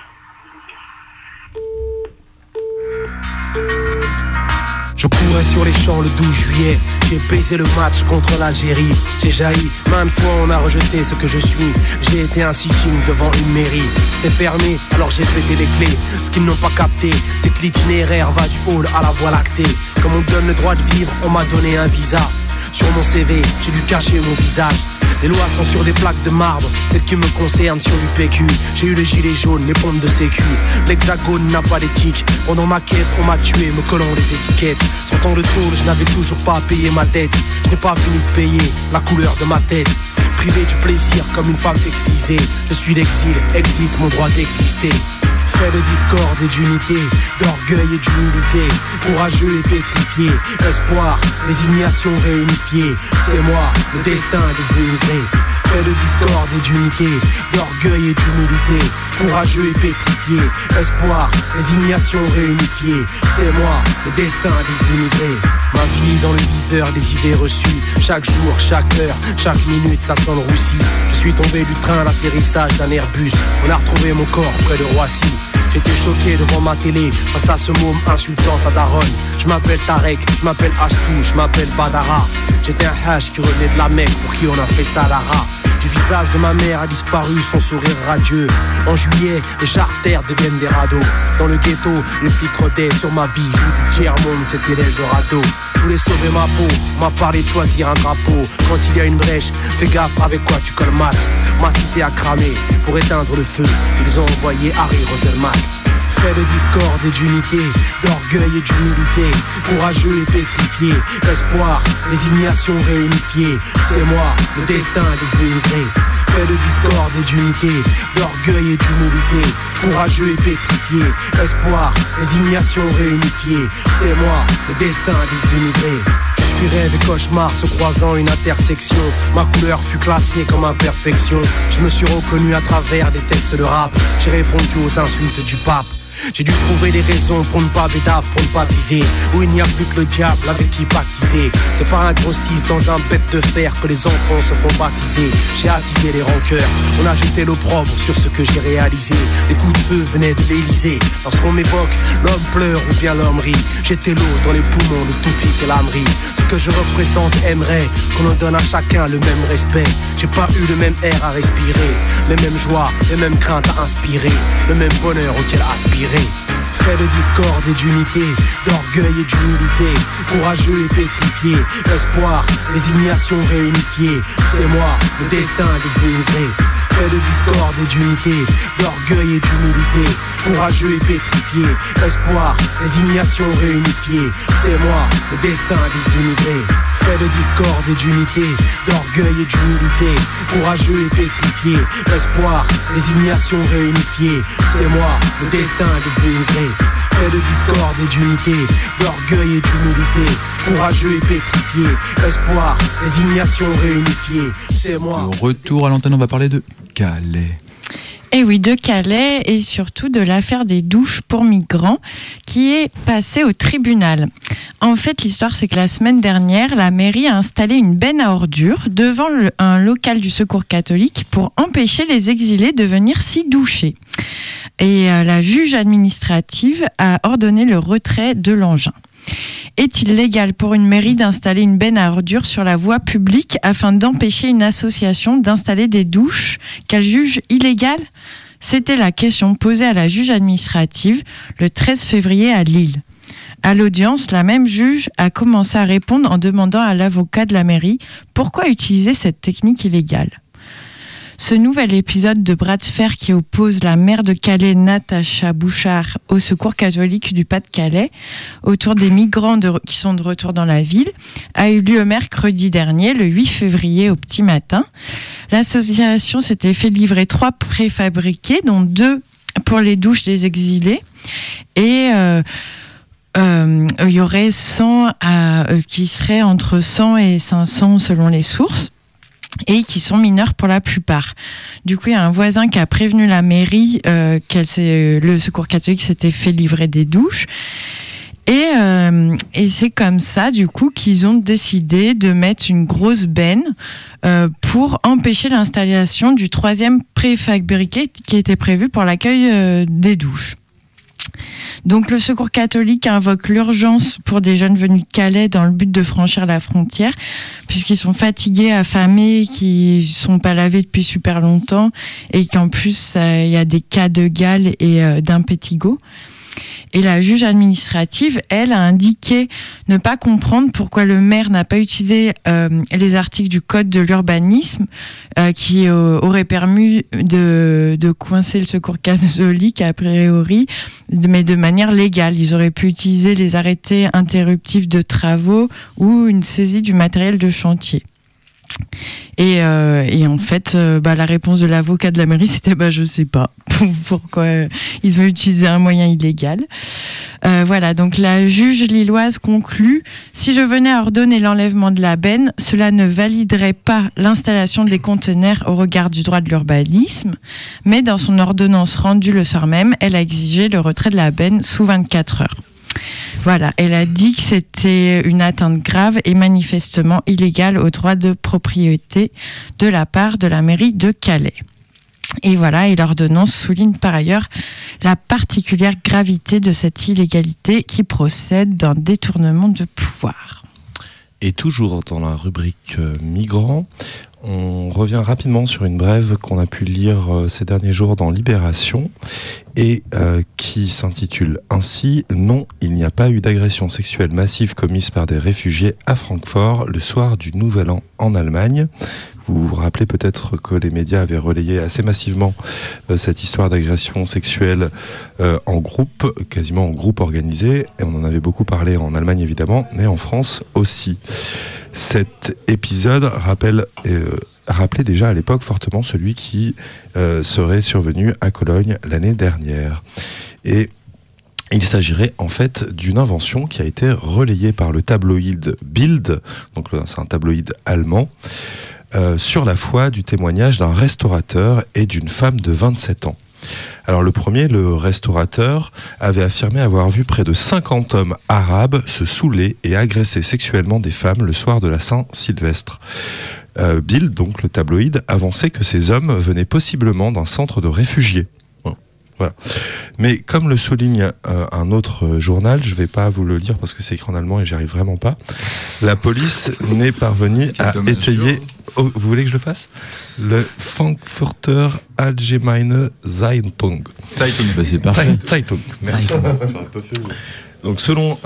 Je courais sur les champs le 12 juillet. J'ai baisé le match contre l'Algérie. J'ai jailli, maintes fois on a rejeté ce que je suis. J'ai été un sitting devant une mairie. C'était fermé, alors j'ai pété les clés. Ce qu'ils n'ont pas capté, c'est que l'itinéraire va du hall à la voie lactée. Comme on me donne le droit de vivre, on m'a donné un visa. Sur mon CV, j'ai dû cacher mon visage. Les lois sont sur des plaques de marbre, celles qui me concernent sur l'UPQ. J'ai eu le gilet jaune, les pompes de sécu. L'hexagone n'a pas d'éthique. Pendant ma quête, on m'a tué, me collant des étiquettes. 100 ans de tôle, je n'avais toujours pas payé ma dette. Je n'ai pas fini de payer la couleur de ma tête. Privé du plaisir comme une femme excisée. Je suis l'exil, exit mon droit d'exister. Fait de discorde et d'unité, d'orgueil et d'humilité, courageux et pétrifié, espoir, résignation réunifiée, c'est moi, le destin des immigrés. Fait de discorde et d'unité, d'orgueil et d'humilité, courageux et pétrifié, espoir, résignation réunifiée, c'est moi, le destin des immigrés. Ma vie dans le viseur des idées reçues, chaque jour, chaque heure, chaque minute, ça sent le roussi. Je suis tombé du train à l'atterrissage d'un Airbus, on a retrouvé mon corps près de Roissy. J'étais choqué devant ma télé, face à ce môme insultant sa daronne. Je m'appelle Tarek, je m'appelle Astou, je m'appelle Badara. J'étais un hache qui revenait de la Mecque, pour qui on a fait Salara. Du visage de ma mère a disparu son sourire radieux. En juillet, les charters deviennent des radeaux. Dans le ghetto, les flics rôdaient sur ma vie. Du tiers-monde, c'était l'Eldorado. Je voulais sauver ma peau, on m'a parlé de choisir un drapeau. Quand il y a une brèche, fais gaffe avec quoi tu colmates. Ma cité a cramé, pour éteindre le feu, ils ont envoyé Harry Roselmack. Fait de discorde et d'unité, d'orgueil et d'humilité, courageux et pétrifié, espoir, résignation réunifiée, c'est moi, le destin des immigrés. Fait de discorde et d'unité, d'orgueil et d'humilité, courageux et pétrifié, espoir, résignation réunifiée, c'est moi, le destin des immigrés. Je suis rêve et cauchemar se croisant une intersection. Ma couleur fut classée comme imperfection. Je me suis reconnu à travers des textes de rap. J'ai répondu aux insultes du pape. J'ai dû trouver des raisons pour ne pas bédave, pour ne pas teaser. Où il n'y a plus que le diable avec qui pactiser. C'est pas un gros style dans un bête de fer que les enfants se font baptiser. J'ai attisé les rancœurs, on a jeté l'opprobre sur ce que j'ai réalisé. Les coups de feu venaient de l'Élysée. Lorsqu'on m'évoque, l'homme pleure ou bien l'homme rit. J'étais l'eau dans les poumons de Toufik et Lamri. Ce que je représente aimerait qu'on en donne à chacun le même respect. J'ai pas eu le même air à respirer, les mêmes joies, les mêmes craintes à inspirer, le même bonheur auquel aspirer. Fait de discorde et d'unité, d'orgueil et d'humilité, courageux et pétrifié, espoir, résignation réunifiée, c'est moi, le destin des immigrés. Fait de discorde et d'unité, d'orgueil et d'humilité, courageux et pétrifié, espoir, résignation réunifiée, c'est moi, le destin des immigrés. Fait de discorde et d'unité, d'orgueil et d'humilité, courageux et pétrifié, espoir, résignation réunifiée, c'est moi, le destin des immigrés. Fait de discorde et d'unité, d'orgueil et d'humilité, courageux et pétrifié, espoir, résignation réunifiée, c'est moi. Au retour à l'antenne, on va parler de Calais. Et oui, de Calais et surtout de l'affaire des douches pour migrants qui est passée au tribunal. En fait, l'histoire, c'est que la semaine dernière, la mairie a installé une benne à ordures devant un local du Secours catholique pour empêcher les exilés de venir s'y doucher. Et la juge administrative a ordonné le retrait de l'engin. Est-il légal pour une mairie d'installer une benne à ordures sur la voie publique afin d'empêcher une association d'installer des douches qu'elle juge illégales ? C'était la question posée à la juge administrative le 13 février à Lille. À l'audience, la même juge a commencé à répondre en demandant à l'avocat de la mairie pourquoi utiliser cette technique illégale. Ce nouvel épisode de bras de fer qui oppose la maire de Calais, Natacha Bouchard, au Secours catholique du Pas-de-Calais, autour des migrants qui sont de retour dans la ville, a eu lieu mercredi dernier, le 8 février au petit matin. L'association s'était fait livrer 3 préfabriqués, dont 2 pour les douches des exilés. Et il y aurait 100 qui seraient entre 100 et 500 selon les sources, et qui sont mineurs pour la plupart. Du coup, il y a un voisin qui a prévenu la mairie le Secours catholique s'était fait livrer des douches. Et c'est comme ça, du coup, qu'ils ont décidé de mettre une grosse benne pour empêcher l'installation du 3e préfabriqué qui était prévu pour l'accueil des douches. Donc le Secours catholique invoque l'urgence pour des jeunes venus de Calais dans le but de franchir la frontière, puisqu'ils sont fatigués, affamés, qui sont pas lavés depuis super longtemps, et qu'en plus il y a des cas de gale et d'impétigo. Et la juge administrative, elle, a indiqué ne pas comprendre pourquoi le maire n'a pas utilisé les articles du code de l'urbanisme qui auraient permis de coincer le Secours catholique a priori, mais de manière légale. Ils auraient pu utiliser les arrêtés interruptifs de travaux ou une saisie du matériel de chantier. Et en fait, la réponse de l'avocat de la mairie, c'était je sais pas pourquoi ils ont utilisé un moyen illégal. Voilà, donc la juge lilloise conclut: si je venais à ordonner l'enlèvement de la benne, cela ne validerait pas l'installation des conteneurs au regard du droit de l'urbanisme, mais dans son ordonnance rendue le soir même, elle a exigé le retrait de la benne sous 24 heures. Voilà, elle a dit que c'était une atteinte grave et manifestement illégale au droit de propriété de la part de la mairie de Calais. Et voilà, et l'ordonnance souligne par ailleurs la particulière gravité de cette illégalité qui procède d'un détournement de pouvoir. Et toujours dans la rubrique migrants, on revient rapidement sur une brève qu'on a pu lire ces derniers jours dans Libération et qui s'intitule ainsi « Non, il n'y a pas eu d'agression sexuelle massive commise par des réfugiés à Francfort le soir du Nouvel An en Allemagne ». Vous vous rappelez peut-être que les médias avaient relayé assez massivement cette histoire d'agression sexuelle en groupe, quasiment en groupe organisé, et on en avait beaucoup parlé en Allemagne évidemment, mais en France aussi. Cet épisode rappelait déjà à l'époque fortement celui qui serait survenu à Cologne l'année dernière. Et il s'agirait en fait d'une invention qui a été relayée par le tabloïd Bild, donc c'est un tabloïd allemand, sur la foi du témoignage d'un restaurateur et d'une femme de 27 ans. Alors le premier, le restaurateur, avait affirmé avoir vu près de 50 hommes arabes se saouler et agresser sexuellement des femmes le soir de la Saint-Sylvestre. Bild, donc le tabloïd, avançait que ces hommes venaient possiblement d'un centre de réfugiés. Voilà. Mais comme le souligne un autre journal, je ne vais pas vous le lire parce que c'est écrit en allemand et j'y arrive vraiment pas, la police n'est parvenue à étayer... Oh, vous voulez que je le fasse ? Le Frankfurter Allgemeine Zeitung. C'est parfait. Zeitung. Merci. Donc selon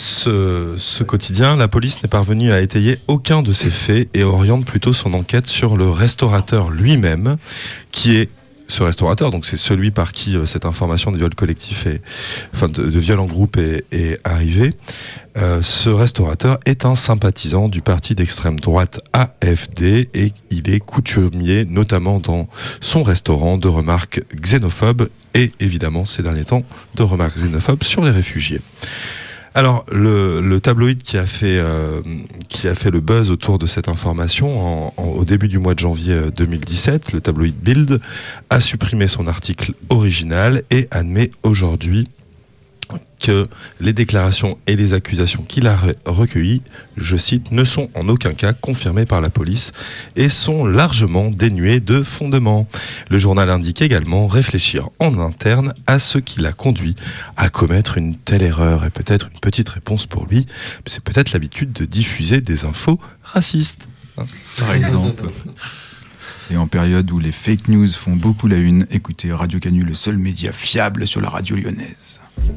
ce quotidien, la police n'est parvenue à étayer aucun de ces faits et oriente plutôt son enquête sur le restaurateur lui-même, qui est ce restaurateur, donc c'est celui par qui cette information de viol collectif de viol en groupe est arrivée. Ce restaurateur est un sympathisant du parti d'extrême droite AfD et il est coutumier, notamment dans son restaurant, de remarques xénophobes et évidemment ces derniers temps de remarques xénophobes sur les réfugiés. Alors, le tabloïd qui a fait le buzz autour de cette information au début du mois de janvier 2017, le tabloïd Bild, a supprimé son article original et admet aujourd'hui que les déclarations et les accusations qu'il a recueillies, je cite, ne sont en aucun cas confirmées par la police et sont largement dénuées de fondement. Le journal indique également réfléchir en interne à ce qui l'a conduit à commettre une telle erreur. Et peut-être une petite réponse pour lui, c'est peut-être l'habitude de diffuser des infos racistes. Par exemple. Et en période où les fake news font beaucoup la une, écoutez Radio Canu, le seul média fiable sur la radio lyonnaise.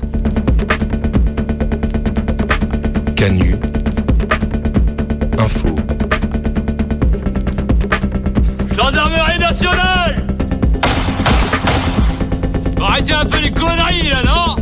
Canu Info. Gendarmerie nationale! Arrêtez un peu les conneries là, non?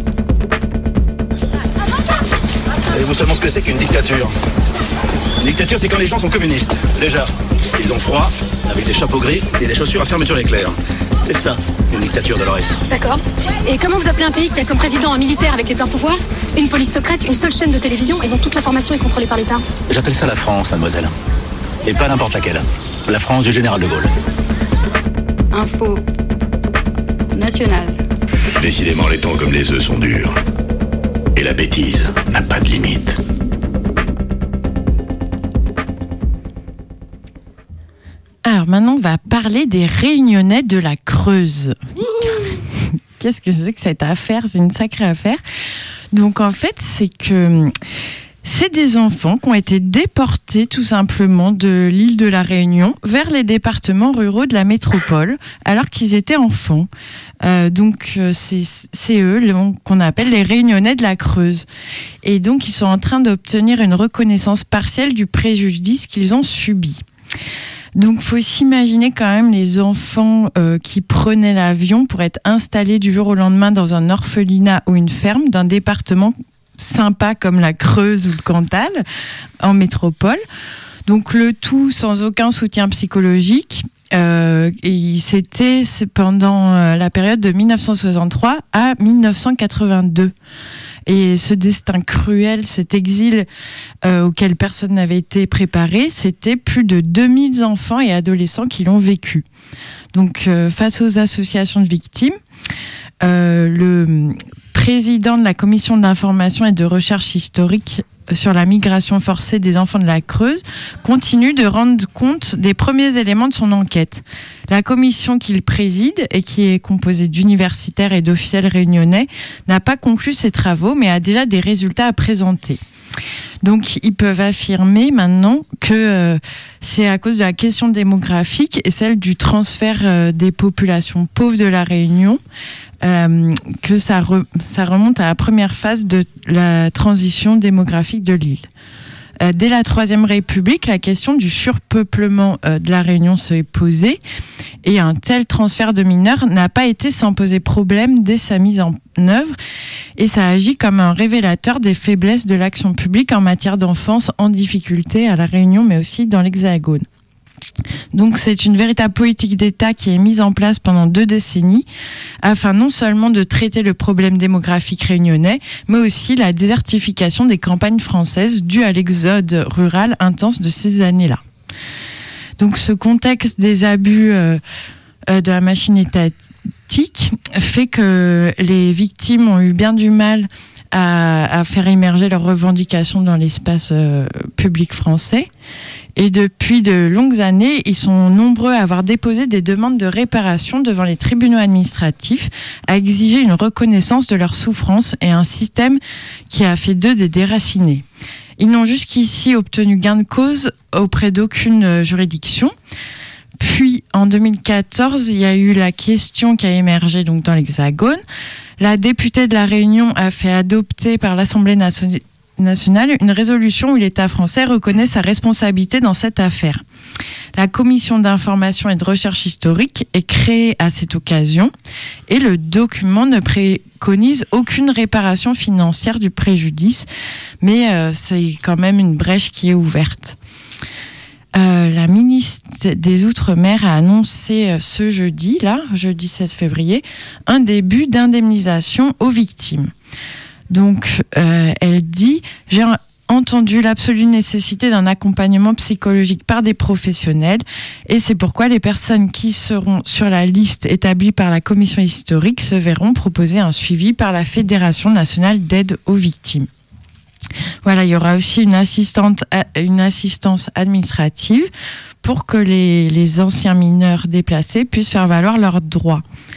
Savez-vous seulement ce que c'est qu'une dictature? Une dictature, c'est quand les gens sont communistes. Déjà, ils ont froid, avec des chapeaux gris et des chaussures à fermeture éclair. C'est ça, une dictature, Dolores. D'accord. Et comment vous appelez un pays qui a comme président un militaire avec les pleins pouvoirs, une police secrète, une seule chaîne de télévision et dont toute l'information est contrôlée par l'État? J'appelle ça la France, mademoiselle. Et pas n'importe laquelle. La France du général de Gaulle. Info nationale. Décidément, les temps comme les œufs sont durs. Et la bêtise n'a pas de limite. Alors maintenant, on va parler des Réunionnais de la Creuse. Qu'est-ce que c'est que cette affaire? C'est une sacrée affaire. Donc en fait, c'est que c'est des enfants qui ont été déportés tout simplement de l'île de la Réunion vers les départements ruraux de la métropole alors qu'ils étaient enfants. Donc c'est eux qu'on appelle les Réunionnais de la Creuse. Et donc ils sont en train d'obtenir une reconnaissance partielle du préjudice qu'ils ont subi. Donc, faut s'imaginer quand même les enfants qui prenaient l'avion pour être installés du jour au lendemain dans un orphelinat ou une ferme d'un département sympa comme la Creuse ou le Cantal, en métropole. Donc, le tout sans aucun soutien psychologique. Et c'était pendant la période de 1963 à 1982. Et ce destin cruel, cet exil auquel personne n'avait été préparé, c'était plus de 2000 enfants et adolescents qui l'ont vécu. Donc, face aux associations de victimes, le président de la commission d'information et de recherche historique sur la migration forcée des enfants de la Creuse continue de rendre compte des premiers éléments de son enquête. La commission qu'il préside et qui est composée d'universitaires et d'officiels réunionnais n'a pas conclu ses travaux mais a déjà des résultats à présenter. Donc ils peuvent affirmer maintenant que c'est à cause de la question démographique et celle du transfert des populations pauvres de la Réunion que ça remonte à la première phase de la transition démographique de l'île. Dès la Troisième République, la question du surpeuplement de la Réunion s'est posée et un tel transfert de mineurs n'a pas été sans poser problème dès sa mise en œuvre et ça agit comme un révélateur des faiblesses de l'action publique en matière d'enfance en difficulté à la Réunion mais aussi dans l'Hexagone. Donc c'est une véritable politique d'État qui est mise en place pendant 2 décennies afin non seulement de traiter le problème démographique réunionnais, mais aussi la désertification des campagnes françaises due à l'exode rural intense de ces années-là. Donc ce contexte des abus de la machine étatique fait que les victimes ont eu bien du mal à faire émerger leurs revendications dans l'espace public français. Et depuis de longues années, ils sont nombreux à avoir déposé des demandes de réparation devant les tribunaux administratifs, à exiger une reconnaissance de leur souffrance et un système qui a fait d'eux des déracinés. Ils n'ont jusqu'ici obtenu gain de cause auprès d'aucune juridiction. Puis, en 2014, il y a eu la question qui a émergé donc dans l'Hexagone. La députée de la Réunion a fait adopter par l'Assemblée nationale une résolution où l'État français reconnaît sa responsabilité dans cette affaire. La commission d'information et de recherche historique est créée à cette occasion et le document ne préconise aucune réparation financière du préjudice, mais c'est quand même une brèche qui est ouverte. La ministre des Outre-mer a annoncé ce jeudi 16 février, un début d'indemnisation aux victimes. Donc, elle dit « J'ai entendu l'absolue nécessité d'un accompagnement psychologique par des professionnels et c'est pourquoi les personnes qui seront sur la liste établie par la commission historique se verront proposer un suivi par la Fédération nationale d'aide aux victimes. » Voilà, il y aura aussi une assistance administrative pour que les anciens mineurs déplacés puissent faire valoir leurs droits.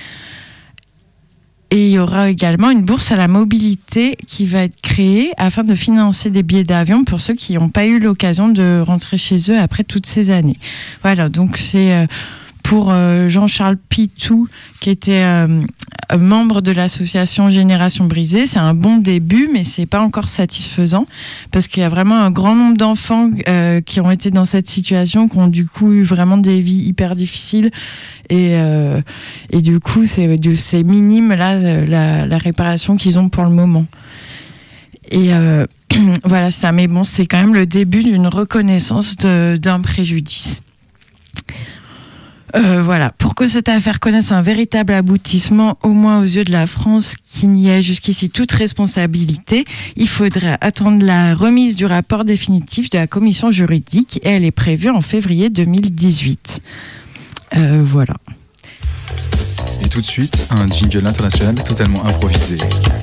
Et il y aura également une bourse à la mobilité qui va être créée afin de financer des billets d'avion pour ceux qui n'ont pas eu l'occasion de rentrer chez eux après toutes ces années. Voilà, donc c'est pour Jean-Charles Pitou, qui était membre de l'association Génération Brisée. C'est un bon début, mais c'est pas encore satisfaisant parce qu'il y a vraiment un grand nombre d'enfants qui ont été dans cette situation, qui ont du coup eu vraiment des vies hyper difficiles et du coup c'est minime là la réparation qu'ils ont pour le moment. Et voilà ça, mais bon, c'est quand même le début d'une reconnaissance d'un préjudice. Voilà, pour que cette affaire connaisse un véritable aboutissement, au moins aux yeux de la France, qui n'y ait jusqu'ici toute responsabilité, il faudrait attendre la remise du rapport définitif de la commission juridique et elle est prévue en février 2018. Voilà. Et tout de suite, un jingle international totalement improvisé.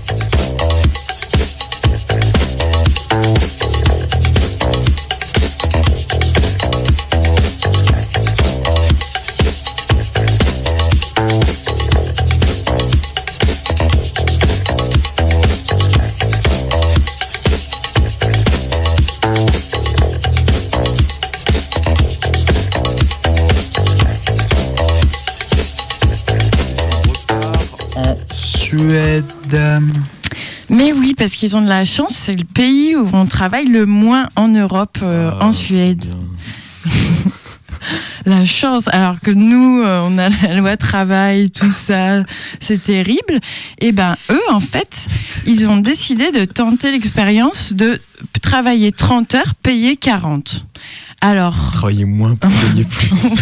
Suède. Mais oui, parce qu'ils ont de la chance, c'est le pays où on travaille le moins en Europe, en Suède. La chance, alors que nous, on a la loi travail, tout ça, c'est terrible. Et ben eux, en fait, ils ont décidé de tenter l'expérience de travailler 30 heures, payer 40. Alors... Travailler moins pour payer plus.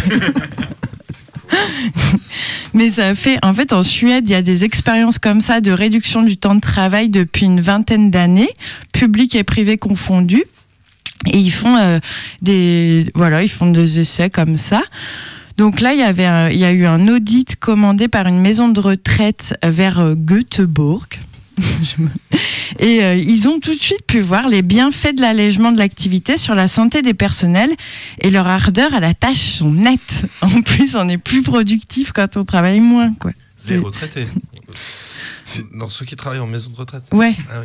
Mais ça fait, en fait, en Suède, il y a des expériences comme ça de réduction du temps de travail depuis une vingtaine d'années, public et privé confondus. Et ils font ils font des essais comme ça. Donc là, il y a eu un audit commandé par une maison de retraite vers Göteborg. Et ils ont tout de suite pu voir les bienfaits de l'allègement de l'activité sur la santé des personnels et leur ardeur à la tâche sont nettes. En plus, on est plus productif quand on travaille moins, quoi. Les retraités. Dans ceux qui travaillent en maison de retraite. Ouais. Ah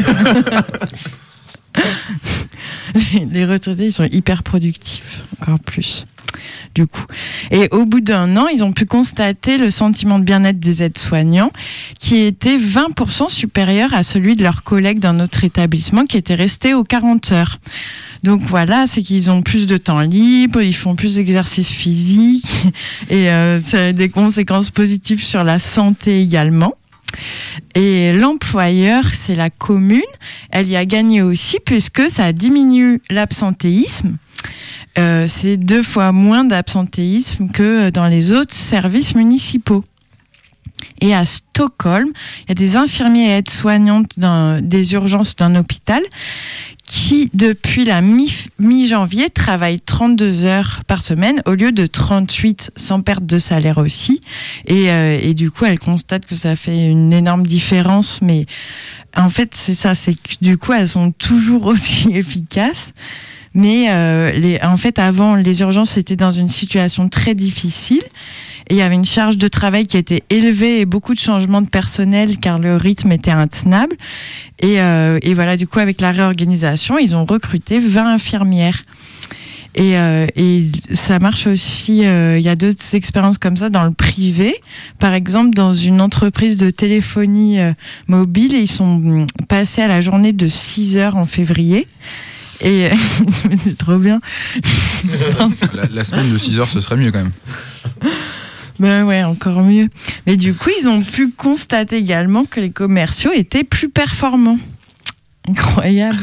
oui. Les retraités, ils sont hyper productifs, encore plus. Du coup. Et au bout d'un an, ils ont pu constater le sentiment de bien-être des aides-soignants qui était 20% supérieur à celui de leurs collègues d'un autre établissement qui étaient restés aux 40 heures. Donc voilà, c'est qu'ils ont plus de temps libre, ils font plus d'exercice physique et ça a des conséquences positives sur la santé également. Et l'employeur, c'est la commune, elle y a gagné aussi puisque ça diminue l'absentéisme. C'est 2 fois moins d'absentéisme que dans les autres services municipaux. Et à Stockholm, il y a des infirmiers et aides-soignantes des urgences d'un hôpital qui, depuis la mi-janvier, travaillent 32 heures par semaine au lieu de 38 sans perte de salaire aussi. Et du coup, elles constatent que ça fait une énorme différence. Mais en fait, c'est ça, c'est que du coup, elles sont toujours aussi efficaces. Mais en fait, avant, les urgences étaient dans une situation très difficile. Et il y avait une charge de travail qui était élevée et beaucoup de changements de personnel car le rythme était intenable. Et voilà, du coup, avec la réorganisation, ils ont recruté 20 infirmières. Et ça marche aussi, il y a d'autres expériences comme ça dans le privé. Par exemple, dans une entreprise de téléphonie mobile, ils sont passés à la journée de 6 heures en février. Et c'est trop bien. La semaine de 6 heures, ce serait mieux quand même. Ben ouais, encore mieux. Mais du coup, ils ont pu constater également que les commerciaux étaient plus performants. Incroyable.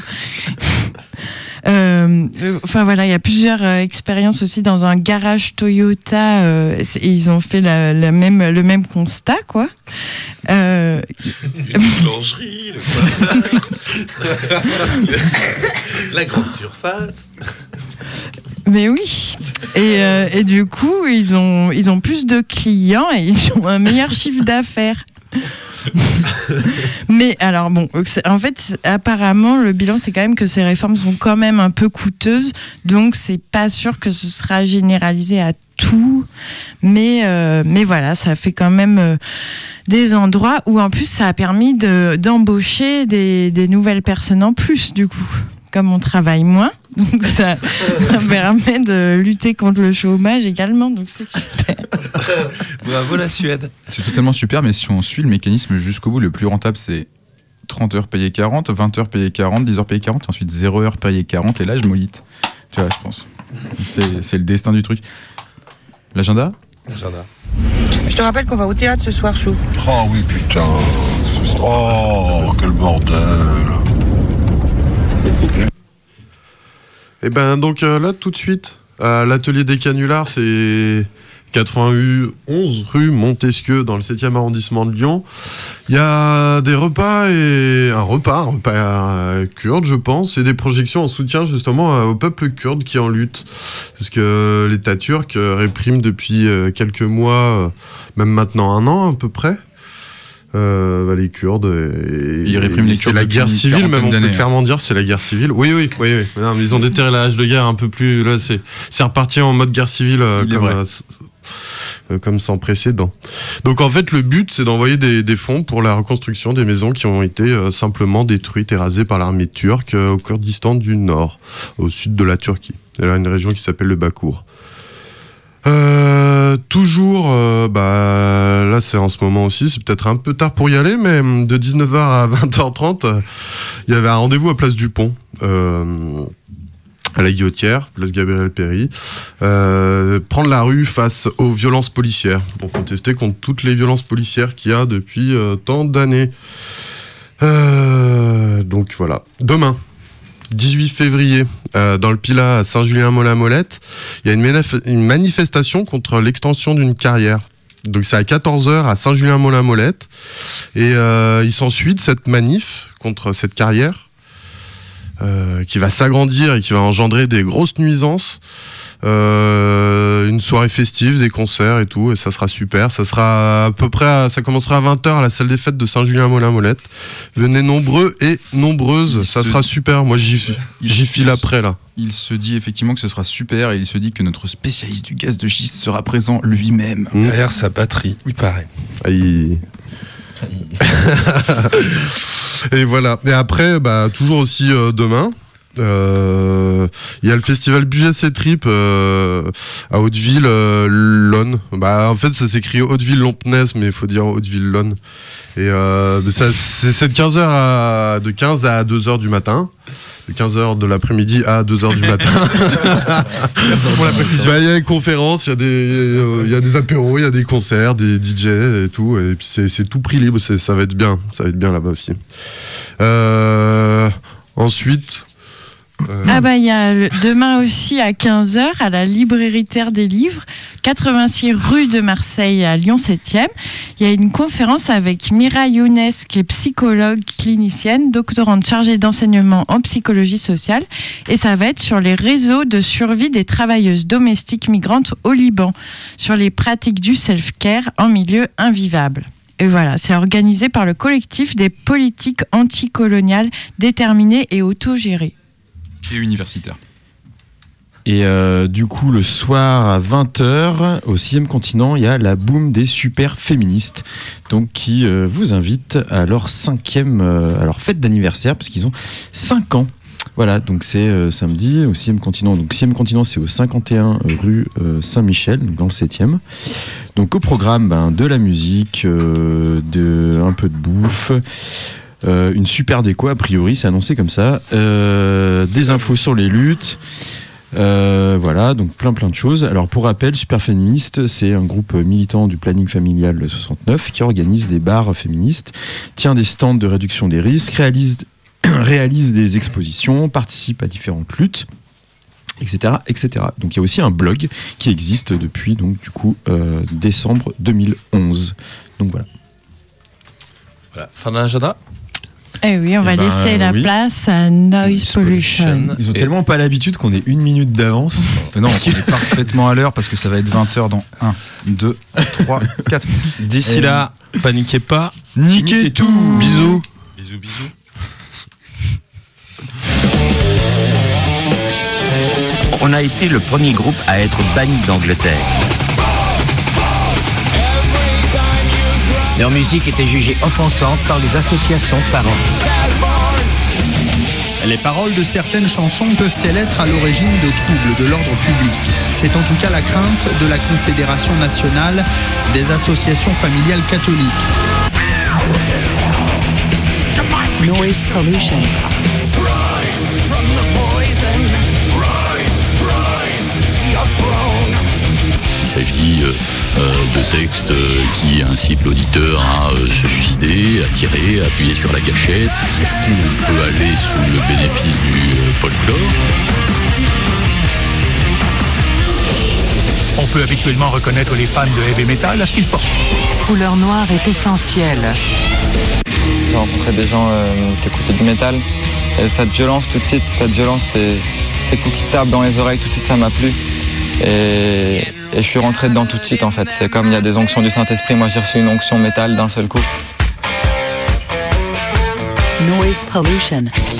Enfin voilà, il y a plusieurs expériences aussi dans un garage Toyota et ils ont fait le même constat, quoi. La boulangerie, le coiffeur, la grande surface. Mais oui. Et du coup, ils ont plus de clients et ils ont un meilleur chiffre d'affaires. Mais alors bon, en fait, apparemment, le bilan c'est quand même que ces réformes sont quand même un peu coûteuses, donc c'est pas sûr que ce sera généralisé à tout. Mais voilà, ça fait quand même des endroits où en plus ça a permis d'embaucher des nouvelles personnes en plus, du coup. Comme on travaille moins, donc ça permet de lutter contre le chômage également, donc c'est super. Bravo la Suède. C'est totalement super, mais si on suit le mécanisme jusqu'au bout, le plus rentable c'est 30 heures payées 40, 20 heures payées 40, 10 heures payées 40, et ensuite 0 heures payées 40, et là je molite. Tu vois, je pense. C'est le destin du truc. L'agenda ? Agenda. Je te rappelle qu'on va au théâtre ce soir, Chou. Oh oui, putain. Oh, quel bordel. Et ben donc là tout de suite, l'atelier des canulars, c'est 91 rue Montesquieu dans le 7e arrondissement de Lyon. Il y a des repas et un repas kurde, je pense, et des projections en soutien justement au peuple kurde qui est en lutte. Parce que l'État turc réprime depuis quelques mois, même maintenant 1 an à peu près, les Kurdes. Ils répriment les Kurdes. C'est la guerre civile, même on peut clairement dire c'est la guerre civile. Oui. Non, mais ils ont déterré l'âge de guerre un peu plus. Là, c'est reparti en mode guerre civile comme sans précédent. Donc en fait, le but, c'est d'envoyer des fonds pour la reconstruction des maisons qui ont été simplement détruites et rasées par l'armée turque au Kurdistan du Nord, au sud de la Turquie. Il y a une région qui s'appelle le Bakour. Toujours, là c'est en ce moment aussi, c'est peut-être un peu tard pour y aller, mais de 19h à 20h30, il y avait un rendez-vous à Place du Pont, à la Guillotière, Place Gabriel Péri, prendre la rue face aux violences policières, pour protester contre toutes les violences policières qu'il y a depuis tant d'années. Donc voilà, demain. 18 février, dans le Pilat à Saint-Julien-Molin-Molette, il y a une manifestation contre l'extension d'une carrière. Donc c'est à 14h à Saint-Julien-Molin-Molette. Et il s'ensuit de cette manif contre cette carrière qui va s'agrandir et qui va engendrer des grosses nuisances. Une soirée festive, des concerts et tout, et ça sera super. Ça sera à peu près, ça commencera à 20h à la salle des fêtes de Saint-Julien-Molin-Molette. Venez nombreux et nombreuses, ça sera super. Moi j'y file après là. Il se dit effectivement que ce sera super, et il se dit que notre spécialiste du gaz de schiste sera présent lui-même. Derrière sa batterie, il paraît. Et voilà. Et après, toujours aussi demain. Il y a le festival BGC Trip à Hauteville-Lonne. En fait ça s'écrit Hauteville-Lompnès, mais il faut dire Hauteville-Lonne. Et c'est de 15 à 2h du matin. De 15h de l'après-midi à 2h du matin. Pour la précision. Il y a une conférence, il y a des apéros, il y a des concerts, des DJ et tout. Et puis c'est tout prix libre, ça va être bien. Ça va être bien là-bas aussi. Ensuite... il y a demain aussi à 15h à la librairie Terre des Livres, 86 rue de Marseille à Lyon 7e. Il y a une conférence avec Mira Younes, qui est psychologue clinicienne, doctorante chargée d'enseignement en psychologie sociale, et ça va être sur les réseaux de survie des travailleuses domestiques migrantes au Liban, sur les pratiques du self-care en milieu invivable. Et voilà, c'est organisé par le collectif des politiques anticoloniales déterminées et autogérées. Et universitaire. Et du coup, le soir à 20h, au 6e continent, il y a la boum des super féministes, donc qui vous invite à leur 5e, à leur fête d'anniversaire, parce qu'ils ont 5 ans. Voilà, donc c'est samedi au 6e continent. Donc 6e continent, c'est au 51 rue Saint-Michel, donc dans le 7e. Donc au programme, de la musique, un peu de bouffe. Une super déco, a priori, c'est annoncé comme ça. Des infos sur les luttes. Voilà, donc plein de choses. Alors pour rappel, Super Féministe, c'est un groupe militant du planning familial 69 qui organise des bars féministes, tient des stands de réduction des risques, réalise des expositions, participe à différentes luttes, etc., etc. Donc il y a aussi un blog qui existe depuis décembre 2011. Donc voilà. Voilà, fin de l'agenda. Eh oui, on va laisser la place à Noise Pollution. Ils ont tellement pas l'habitude qu'on ait 1 minute d'avance. Non, on est parfaitement à l'heure parce que ça va être 20h dans 1, 2, 3, 4. D'ici là, paniquez pas. Niquez tout. Bisous. Bisous. On a été le premier groupe à être banni d'Angleterre. Leur musique était jugée offensante par les associations de parents. Les paroles de certaines chansons peuvent-elles être à l'origine de troubles de l'ordre public? C'est en tout cas la crainte de la Confédération nationale des associations familiales catholiques. Noise Pollution. Il s'agit de textes qui incitent l'auditeur à se suicider, à tirer, à appuyer sur la gâchette. On peut aller sous le bénéfice du folklore. On peut habituellement reconnaître les fans de heavy metal à ce qu'ils portent. Couleur noire est essentielle. J'ai rencontré des gens qui écoutaient du métal. Et cette violence, tout de suite, ces coups qui tapent dans les oreilles, tout de suite, ça m'a plu. Et je suis rentré dedans tout de suite, en fait. C'est comme il y a des onctions du Saint-Esprit. Moi, j'ai reçu une onction métal d'un seul coup. Noise pollution.